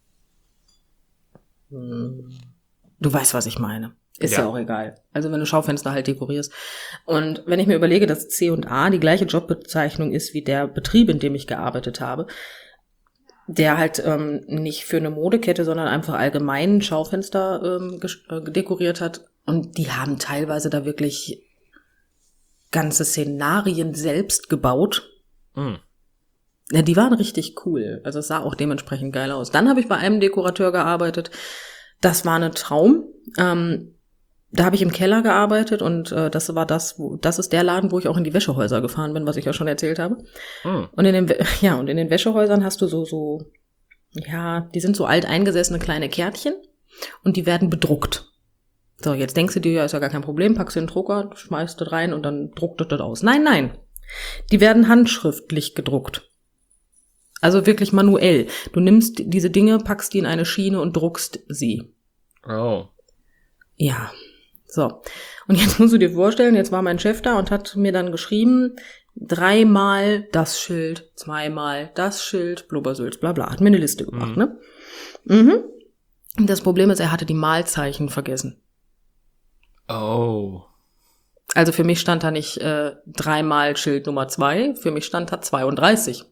mh, du weißt, was ich meine. Ist ja. ja auch egal. Also wenn du Schaufenster halt dekorierst. Und wenn ich mir überlege, dass C und A die gleiche Jobbezeichnung ist wie der Betrieb, in dem ich gearbeitet habe, der halt ähm, nicht für eine Modekette, sondern einfach allgemein Schaufenster ähm, ges- äh, dekoriert hat. Und die haben teilweise da wirklich ganze Szenarien selbst gebaut. Mhm. Ja, die waren richtig cool. Also es sah auch dementsprechend geil aus. Dann habe ich bei einem Dekorateur gearbeitet. Das war ein Traum. Ähm, da habe ich im Keller gearbeitet und äh, das war das, wo, das ist der Laden, wo ich auch in die Wäschehäuser gefahren bin, was ich ja schon erzählt habe. Mhm. Und in den, ja, und in den Wäschehäusern hast du so, so Ja, die sind so alt eingesessene kleine Kärtchen und die werden bedruckt. So, jetzt denkst du dir, ja, ist ja gar kein Problem, packst du in den Drucker, schmeißt das rein und dann druckt das das aus. Nein, nein. Die werden handschriftlich gedruckt. Also wirklich manuell. Du nimmst diese Dinge, packst die in eine Schiene und druckst sie. Oh. Ja, so. Und jetzt musst du dir vorstellen, jetzt war mein Chef da und hat mir dann geschrieben, dreimal das Schild, zweimal das Schild, Blubbersülz, bla bla. Hat mir eine Liste gemacht, mhm. ne? Mhm. Das Problem ist, er hatte die Malzeichen vergessen. Oh. Also für mich stand da nicht äh, dreimal Schild Nummer zwei, für mich stand da zweiunddreißig.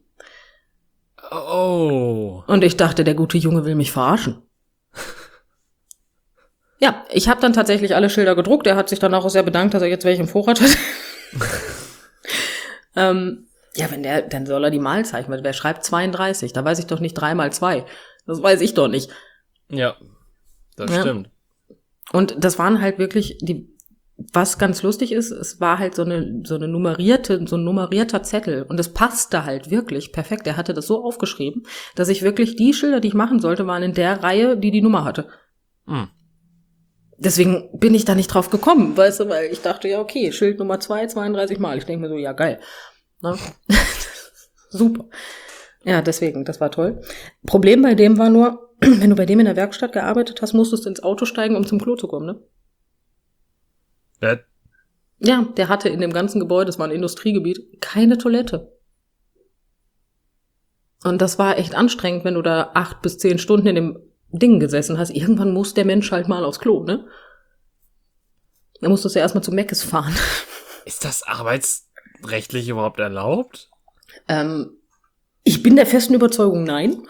Oh. Und ich dachte, der gute Junge will mich verarschen. Ja, ich habe dann tatsächlich alle Schilder gedruckt. Er hat sich dann auch sehr bedankt, dass er jetzt welche im Vorrat hat. ähm, ja, wenn der, dann soll er die Malzeichen, weil wer schreibt zweiunddreißig? Da weiß ich doch nicht drei mal zwei. Das weiß ich doch nicht. Ja, das ja. stimmt. Und das waren halt wirklich die, was ganz lustig ist, es war halt so eine, so eine nummerierte, so ein nummerierter Zettel. Und es passte halt wirklich perfekt. Er hatte das so aufgeschrieben, dass ich wirklich die Schilder, die ich machen sollte, waren in der Reihe, die die Nummer hatte. Hm. Deswegen bin ich da nicht drauf gekommen, weißt du, weil ich dachte, ja, okay, Schild Nummer zwei, zweiunddreißig Mal. Ich denke mir so, ja, geil. Ne? Super. Ja, deswegen, das war toll. Problem bei dem war nur, wenn du bei dem in der Werkstatt gearbeitet hast, musstest du ins Auto steigen, um zum Klo zu kommen, ne? That? Ja, der hatte in dem ganzen Gebäude, das war ein Industriegebiet, keine Toilette. Und das war echt anstrengend, wenn du da acht bis zehn Stunden in dem Ding gesessen hast. Irgendwann muss der Mensch halt mal aufs Klo, ne? Da musstest du ja erstmal zu Meckes fahren. Ist das arbeitsrechtlich überhaupt erlaubt? Ähm, ich bin der festen Überzeugung, nein.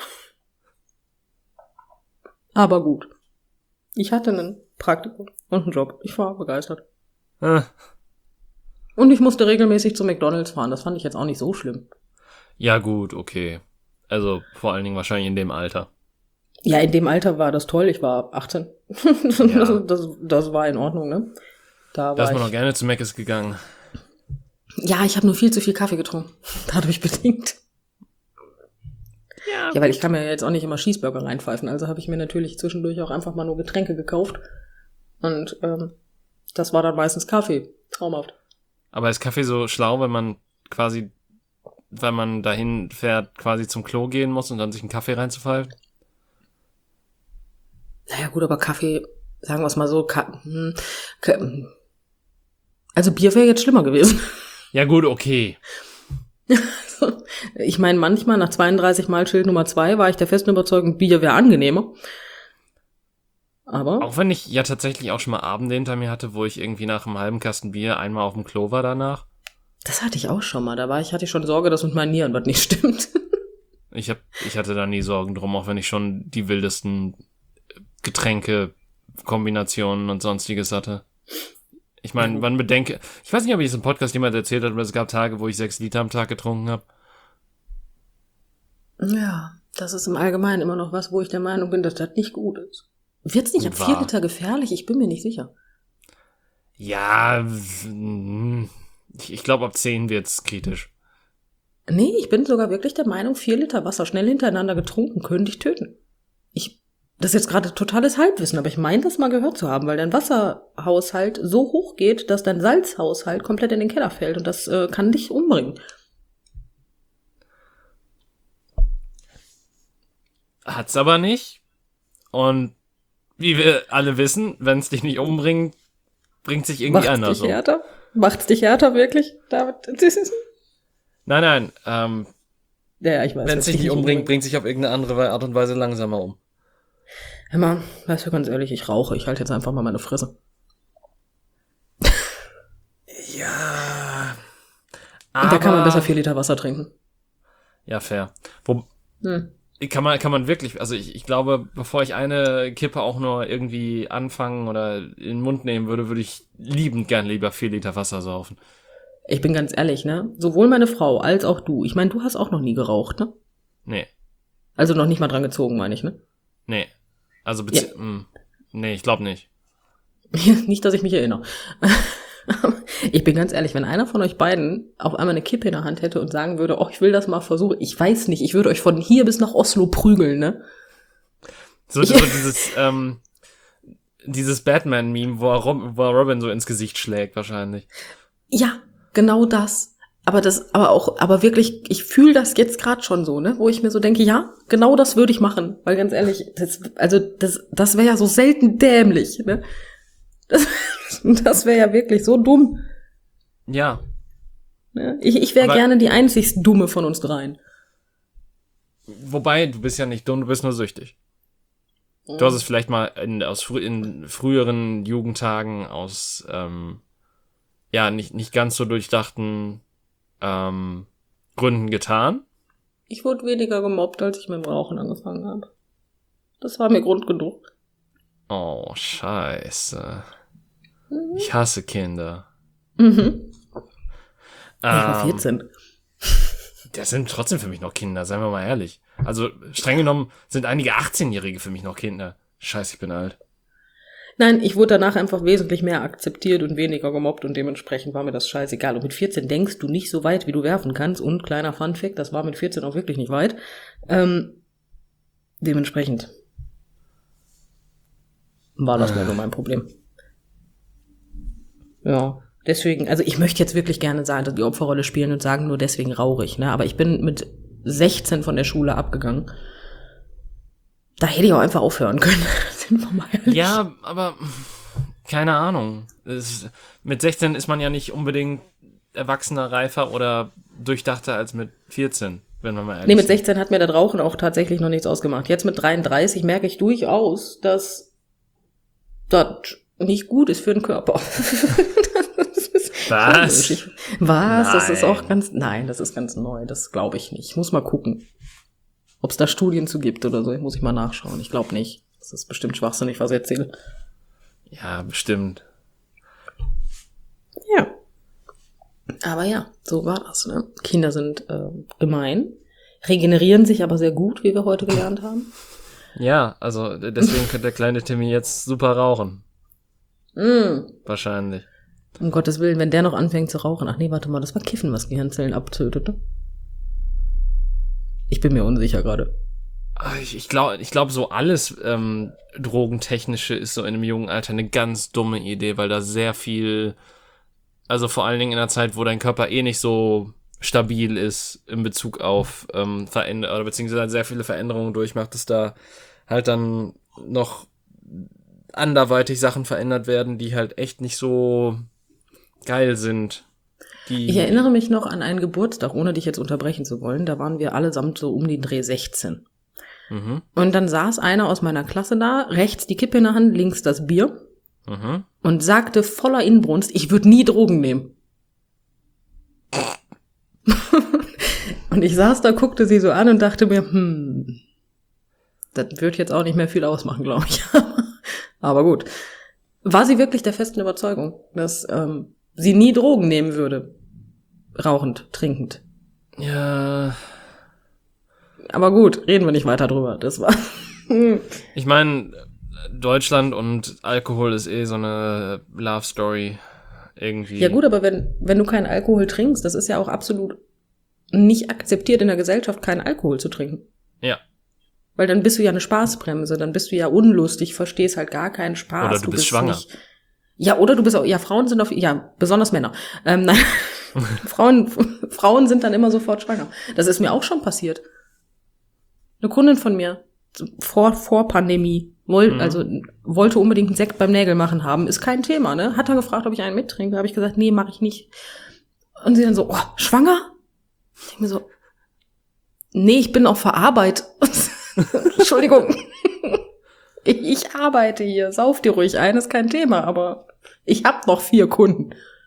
Aber gut. Ich hatte einen Praktikum und einen Job. Ich war begeistert. Ah. Und ich musste regelmäßig zu McDonald's fahren. Das fand ich jetzt auch nicht so schlimm. Ja gut, okay. Also vor allen Dingen wahrscheinlich in dem Alter. Ja, in dem Alter war das toll. Ich war achtzehn. Ja. das, das, das war in Ordnung, ne? Da, da ist man ich... noch gerne zu Mc's gegangen. Ja, ich habe nur viel zu viel Kaffee getrunken. Dadurch bedingt. Ja, ja, weil ich kann mir jetzt auch nicht immer Cheeseburger reinpfeifen. Also habe ich mir natürlich zwischendurch auch einfach mal nur Getränke gekauft. Und ähm, das war dann meistens Kaffee. Traumhaft. Aber ist Kaffee so schlau, wenn man quasi, weil man dahin fährt, quasi zum Klo gehen muss und dann sich einen Kaffee reinzupfeifen? Naja gut, aber Kaffee, sagen wir es mal so, Ka- hm, Ka- also Bier wäre jetzt schlimmer gewesen. Ja gut, okay. Ich meine, manchmal nach zweiunddreißig Mal Schild Nummer zwei war ich der festen Überzeugung, Bier wäre angenehmer. Aber auch wenn ich ja tatsächlich auch schon mal Abende hinter mir hatte, wo ich irgendwie nach einem halben Kasten Bier einmal auf dem Klo war danach. Das hatte ich auch schon mal. Da war ich, hatte ich schon Sorge, dass mit meinen Nieren was nicht stimmt. Ich hab, ich hatte da nie Sorgen drum, auch wenn ich schon die wildesten Getränke, Kombinationen und sonstiges hatte. Ich meine, man bedenke, ich weiß nicht, ob ich es im Podcast jemand erzählt hat, aber es gab Tage, wo ich sechs Liter am Tag getrunken habe. Ja, das ist im Allgemeinen immer noch was, wo ich der Meinung bin, dass das nicht gut ist. Wird's nicht ab vier Liter gefährlich? Ich bin mir nicht sicher. Ja, ich, ich glaube, ab zehn wird's kritisch. Nee, ich bin sogar wirklich der Meinung, vier Liter Wasser schnell hintereinander getrunken können dich töten. Ich, das ist jetzt gerade totales Halbwissen, aber ich meine, das mal gehört zu haben, weil dein Wasserhaushalt so hoch geht, dass dein Salzhaushalt komplett in den Keller fällt und das äh, kann dich umbringen. Hat's aber nicht. Und wie wir alle wissen, wenn es dich nicht umbringt, bringt sich irgendwie Macht's anders dich härter? Macht's dich härter, wirklich, David? Nein, nein. Ähm, ja, ich weiß. Wenn es dich nicht umbringt, bringt sich auf irgendeine andere Art und Weise langsamer um. Hör mal, weißt du, ganz ehrlich, ich rauche. Ich halte jetzt einfach mal meine Fresse. Ja. Aber da kann man besser vier Liter Wasser trinken. Ja, fair. Wo, hm. Kann man, kann man wirklich, also ich, ich glaube, bevor ich eine Kippe auch nur irgendwie anfangen oder in den Mund nehmen würde, würde ich liebend gern lieber vier Liter Wasser saufen. Ich bin ganz ehrlich, ne? Sowohl meine Frau als auch du. Ich meine, du hast auch noch nie geraucht, ne? Nee. Also noch nicht mal dran gezogen, meine ich, ne? Nee. Also, bezieh- ja. mh, nee, ich glaube nicht. Nicht, dass ich mich erinnere. Ich bin ganz ehrlich, wenn einer von euch beiden auf einmal eine Kippe in der Hand hätte und sagen würde, oh, ich will das mal versuchen, ich weiß nicht, ich würde euch von hier bis nach Oslo prügeln, ne? So, so dieses, ähm, dieses Batman-Meme, wo er, Rob, wo er Robin so ins Gesicht schlägt, wahrscheinlich. Ja, genau das. Aber das, aber auch, aber wirklich, ich fühle das jetzt gerade schon so, ne, wo ich mir so denke, ja, genau das würde ich machen, weil ganz ehrlich, das, also das, das wäre ja so selten dämlich, ne? Das, das wäre ja wirklich so dumm. Ja. Ne? Ich, ich wäre gerne die einzigst Dumme von uns dreien. Wobei, du bist ja nicht dumm, du bist nur süchtig. Mhm. Du hast es vielleicht mal in, aus frü- in früheren Jugendtagen aus, ähm, ja, nicht, nicht ganz so durchdachten ähm, Gründen getan. Ich wurde weniger gemobbt, als ich mit dem Rauchen angefangen habe. Das war mir Grund genug. Oh, scheiße. Mhm. Ich hasse Kinder. Mhm. Ähm, ich war vierzehn. Das sind trotzdem für mich noch Kinder, seien wir mal ehrlich. Also streng genommen sind einige achtzehnjährige für mich noch Kinder. Scheiße, ich bin alt. Nein, ich wurde danach einfach wesentlich mehr akzeptiert und weniger gemobbt und dementsprechend war mir das scheißegal. Und mit vierzehn denkst du nicht so weit, wie du werfen kannst. Und kleiner Funfact, das war mit vierzehn auch wirklich nicht weit. Ähm, dementsprechend war das mehr so mein Problem. Ja, deswegen, also ich möchte jetzt wirklich gerne sagen, die Opferrolle spielen und sagen, nur deswegen rauche ich, ne? Aber ich bin mit sechzehn von der Schule abgegangen. Da hätte ich auch einfach aufhören können. Sind wir mal ehrlich. Ja, aber keine Ahnung. Es, mit sechzehn ist man ja nicht unbedingt erwachsener, reifer oder durchdachter als mit vierzehn, wenn man mal ehrlich ist. Nee, mit sechzehn hat mir das Rauchen auch tatsächlich noch nichts ausgemacht. Jetzt mit dreiunddreißig merke ich durchaus, dass das nicht gut ist für den Körper. Was? Ich, was? Nein. Das ist auch ganz, nein, das ist ganz neu. Das glaube ich nicht. Ich muss mal gucken, ob es da Studien zu gibt oder so. Muss ich mal nachschauen. Ich glaube nicht. Das ist bestimmt schwachsinnig, was ich erzähle. Ja, bestimmt. Ja. Aber ja, so war das, ne? Kinder sind äh, gemein, regenerieren sich aber sehr gut, wie wir heute gelernt haben. Ja, also deswegen könnte der kleine Timmy jetzt super rauchen. Mm. Wahrscheinlich. Um Gottes Willen, wenn der noch anfängt zu rauchen. Ach nee, warte mal, das war Kiffen, was Gehirnzellen abtötet, ne? Ich bin mir unsicher gerade. Ich, ich glaube, ich glaub, so alles ähm, Drogentechnische ist so in einem jungen Alter eine ganz dumme Idee, weil da sehr viel, also vor allen Dingen in einer Zeit, wo dein Körper eh nicht so stabil ist in Bezug auf ähm, Veränderungen, oder beziehungsweise sehr viele Veränderungen durchmacht, dass da halt dann noch anderweitig Sachen verändert werden, die halt echt nicht so geil sind. Die Ich erinnere mich noch an einen Geburtstag, ohne dich jetzt unterbrechen zu wollen. Da waren wir allesamt so um den Dreh sechzehn. Mhm. Und dann saß einer aus meiner Klasse da, rechts die Kippe in der Hand, links das Bier. Mhm. Und sagte voller Inbrunst, ich würde nie Drogen nehmen. Und ich saß da, guckte sie so an und dachte mir, hm, das wird jetzt auch nicht mehr viel ausmachen, glaube ich. Aber gut. War sie wirklich der festen Überzeugung, dass ähm, sie nie Drogen nehmen würde? Rauchend, trinkend. Ja. Aber gut, reden wir nicht weiter drüber. Das war. Ich meine, Deutschland und Alkohol ist eh so eine Love Story irgendwie. Ja gut, aber wenn wenn du keinen Alkohol trinkst, das ist ja auch absolut nicht akzeptiert in der Gesellschaft, keinen Alkohol zu trinken. Ja. Weil dann bist du ja eine Spaßbremse, dann bist du ja unlustig, verstehst halt gar keinen Spaß. Oder du, du bist, bist schwanger. Nicht, ja, oder du bist auch, ja, Frauen sind auf, ja, besonders Männer. Ähm, nein, Frauen, Frauen sind dann immer sofort schwanger. Das ist mir auch schon passiert. Eine Kundin von mir, vor, vor Pandemie, woll, mhm. also wollte unbedingt einen Sekt beim Nägelmachen haben, ist kein Thema, ne? Hat er gefragt, ob ich einen mittrinke, habe ich gesagt, nee, mache ich nicht. Und sie dann so, oh, schwanger? Ich denke mir so, nee, ich bin auf der Arbeit. Entschuldigung. Ich, ich arbeite hier, sauf dir ruhig ein, ist kein Thema, aber ich hab noch vier Kunden.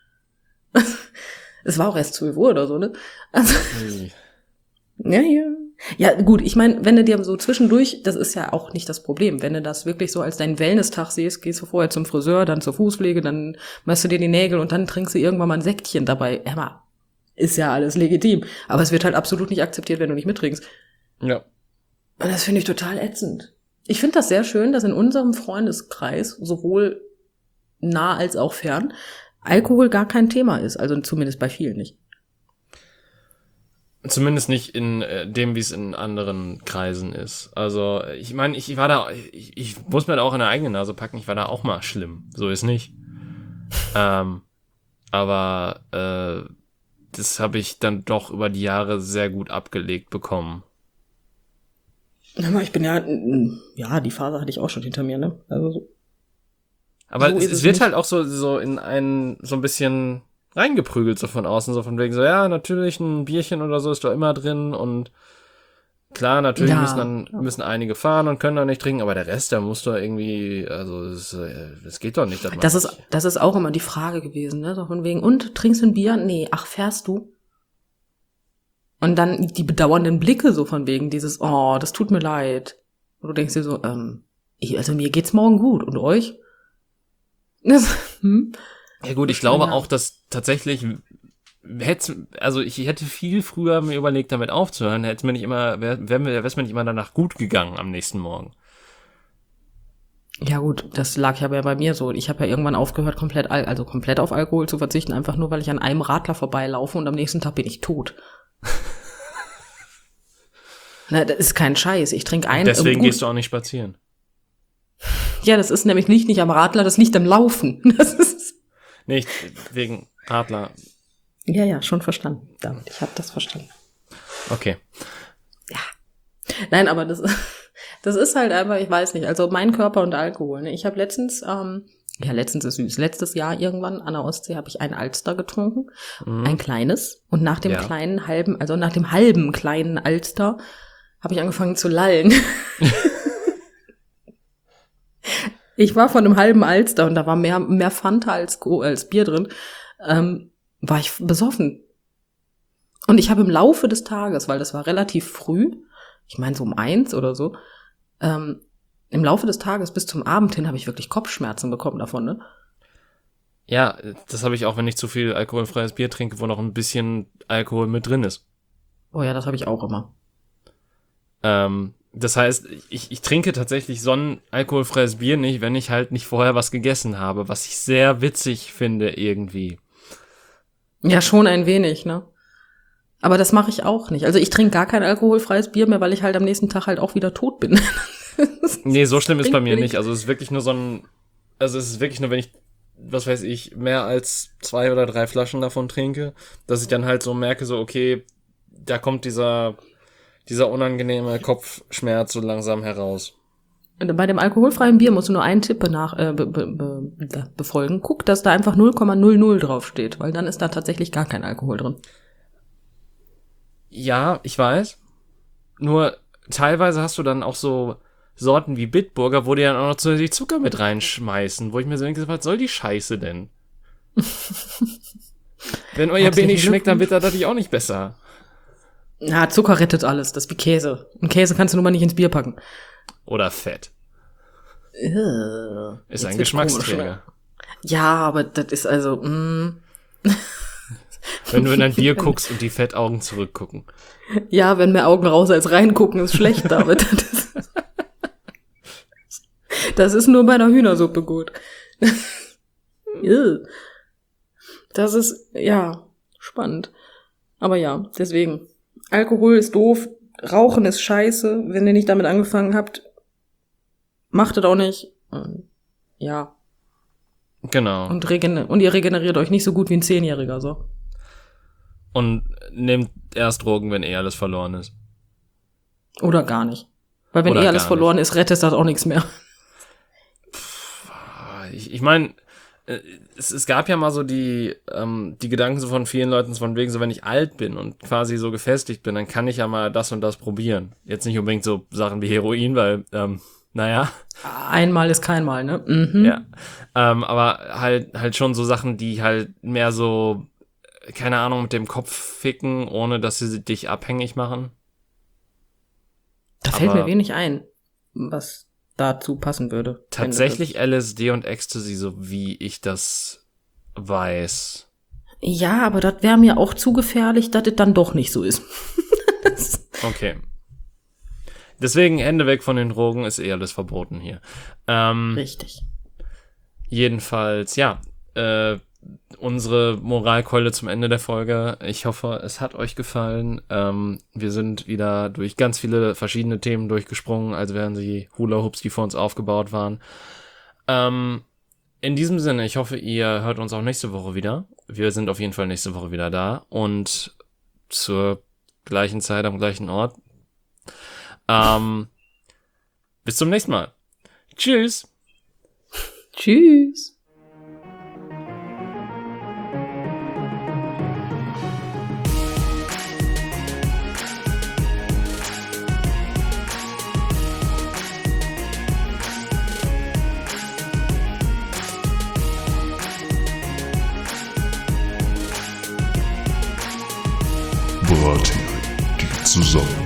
Es war auch erst zwölf Uhr oder so, ne? Also, hey. Ja, ja. Ja, gut, ich meine, wenn du dir so zwischendurch, das ist ja auch nicht das Problem, wenn du das wirklich so als deinen Wellness-Tag siehst, gehst du vorher zum Friseur, dann zur Fußpflege, dann machst du dir die Nägel und dann trinkst du irgendwann mal ein Säckchen dabei. Emma, ist ja alles legitim. Aber es wird halt absolut nicht akzeptiert, wenn du nicht mittrinkst. Ja. Und das finde ich total ätzend. Ich finde das sehr schön, dass in unserem Freundeskreis, sowohl nah als auch fern, Alkohol gar kein Thema ist, also zumindest bei vielen nicht. Zumindest nicht in äh, dem, wie es in anderen Kreisen ist. Also ich meine, ich war da, ich, ich muss mir da auch in der eigene Nase packen, ich war da auch mal schlimm. So ist nicht. ähm, aber äh, das habe ich dann doch über die Jahre sehr gut abgelegt bekommen. Aber ich bin ja, ja, die Phase hatte ich auch schon hinter mir, ne? Also so. Aber so es, ist es es wird nicht. halt auch so, so in einen, so ein bisschen reingeprügelt, so von außen, so von wegen so, ja, natürlich ein Bierchen oder so ist doch immer drin und klar, natürlich Ja, müssen dann, ja. müssen einige fahren und können dann nicht trinken, aber der Rest, der muss doch irgendwie, also, das, äh, das geht doch nicht, dass man Das nicht- ist, das ist auch immer die Frage gewesen, ne? So von wegen, und trinkst du ein Bier? Nee, ach, fährst du? Und dann die bedauernden Blicke so von wegen dieses, oh, das tut mir leid. Und du denkst dir so, ähm, ich, also mir geht's morgen gut. Und euch? Das, hm? Ja gut, ich glaube Ja. auch, dass tatsächlich hätte, also ich hätte viel früher mir überlegt, damit aufzuhören, hätte mir nicht immer, wäre wär, mir- wär's mir nicht immer danach gut gegangen am nächsten Morgen. Ja gut, das lag ja bei mir so. Ich habe ja irgendwann aufgehört, komplett, al- also komplett auf Alkohol zu verzichten, einfach nur, weil ich an einem Radler vorbeilaufe und am nächsten Tag bin ich tot. Na, das ist kein Scheiß. Ich trinke ein. Deswegen äh, gut, gehst du auch nicht spazieren. Ja, das ist nämlich liegt nicht am Radler, das liegt am Laufen. Das ist Nicht wegen Radler. ja, ja, schon verstanden. Damit, ich habe das verstanden. Okay. Nein, aber das, das ist halt einfach, ich weiß nicht, also mein Körper und Alkohol. Ne? Ich habe letztens, ähm, ja, letztens ist süß, letztes Jahr irgendwann an der Ostsee habe ich ein Alster getrunken, Mhm. ein kleines. Und nach dem Ja. kleinen halben, also nach dem halben kleinen Alster habe ich angefangen zu lallen. Ich war von einem halben Alster und da war mehr, mehr Fanta als, Co- als Bier drin, ähm, war ich besoffen. Und ich habe im Laufe des Tages, weil das war relativ früh, ich meine so um eins oder so, ähm, im Laufe des Tages bis zum Abend hin habe ich wirklich Kopfschmerzen bekommen davon, ne? Ja, das habe ich auch, wenn ich zu viel alkoholfreies Bier trinke, wo noch ein bisschen Alkohol mit drin ist. Oh ja, das habe ich auch immer. Ähm, das heißt, ich, ich trinke tatsächlich so ein alkoholfreies Bier nicht, wenn ich halt nicht vorher was gegessen habe, was ich sehr witzig finde irgendwie. Ja, schon ein wenig, ne? Aber das mache ich auch nicht. Also ich trinke gar kein alkoholfreies Bier mehr, weil ich halt am nächsten Tag halt auch wieder tot bin. Nee, so schlimm ist bei Bringt mir mir nicht. Also es ist wirklich nur so ein, also es ist wirklich nur, wenn ich, was weiß ich, mehr als zwei oder drei Flaschen davon trinke, dass ich dann halt so merke, so okay, da kommt dieser, dieser unangenehme Kopfschmerz so langsam heraus. Und bei dem alkoholfreien Bier musst du nur einen Tipp benach, äh, be, be, be, befolgen. Guck, dass da einfach null Komma null null draufsteht, weil dann ist da tatsächlich gar kein Alkohol drin. Ja, ich weiß. Nur teilweise hast du dann auch so Sorten wie Bitburger, wo die dann auch noch zusätzlich Zucker mit reinschmeißen, wo ich mir so denke, was soll die Scheiße denn? Wenn euer Bier Herzlichen nicht schmeckt, dann wird Glückwunsch. das natürlich auch nicht besser. Ja, Zucker rettet alles. Das ist wie Käse. Und Käse kannst du nun mal nicht ins Bier packen. Oder Fett. Äh, Ist jetzt ein wird's Geschmacksträger. komisch, ne? Ja, aber das ist also, mm, Wenn du in ein Bier guckst und die Fettaugen zurückgucken. ja, wenn mehr Augen raus als reingucken, ist schlecht, David. Das, das ist nur bei einer Hühnersuppe gut. Ew. Das ist, ja, spannend. Aber ja, deswegen. Alkohol ist doof, Rauchen ist scheiße. Wenn ihr nicht damit angefangen habt, macht es auch nicht. Ähm, Ja, Genau. und, regener- und ihr regeneriert euch nicht so gut wie ein Zehnjähriger, so. Und nehmt erst Drogen, wenn eh alles verloren ist. Oder gar nicht. Weil wenn Oder eh alles gar verloren ist, rettet das auch nichts mehr. Ich, ich meine, es, es gab ja mal so die, ähm, die Gedanken so von vielen Leuten, so von wegen, so wenn ich alt bin und quasi so gefestigt bin, dann kann ich ja mal das und das probieren. Jetzt nicht unbedingt so Sachen wie Heroin, weil, ähm, naja, Einmal ist kein Mal, ne? Mhm. ja. Ähm, aber halt, halt schon so Sachen, die halt mehr so, keine Ahnung, mit dem Kopf ficken, ohne dass sie dich abhängig machen. Da fällt Aber mir wenig ein, was dazu passen würde. Tatsächlich L S D und Ecstasy, so wie ich das weiß. Ja, aber das wäre mir auch zu gefährlich, dass es dann doch nicht so ist. Okay. Deswegen Hände weg von den Drogen, ist eh alles verboten hier. Ähm, Richtig. jedenfalls, ja, äh, unsere Moralkeule zum Ende der Folge. Ich hoffe, es hat euch gefallen. Ähm, wir sind wieder durch ganz viele verschiedene Themen durchgesprungen, als wären sie Hula-Hoops, die vor uns aufgebaut waren. Ähm, in diesem Sinne, ich hoffe, ihr hört uns auch nächste Woche wieder. Wir sind auf jeden Fall nächste Woche wieder da und zur gleichen Zeit am gleichen Ort. Ähm, bis zum nächsten Mal. Tschüss. Tschüss. Bratheri, die zusammen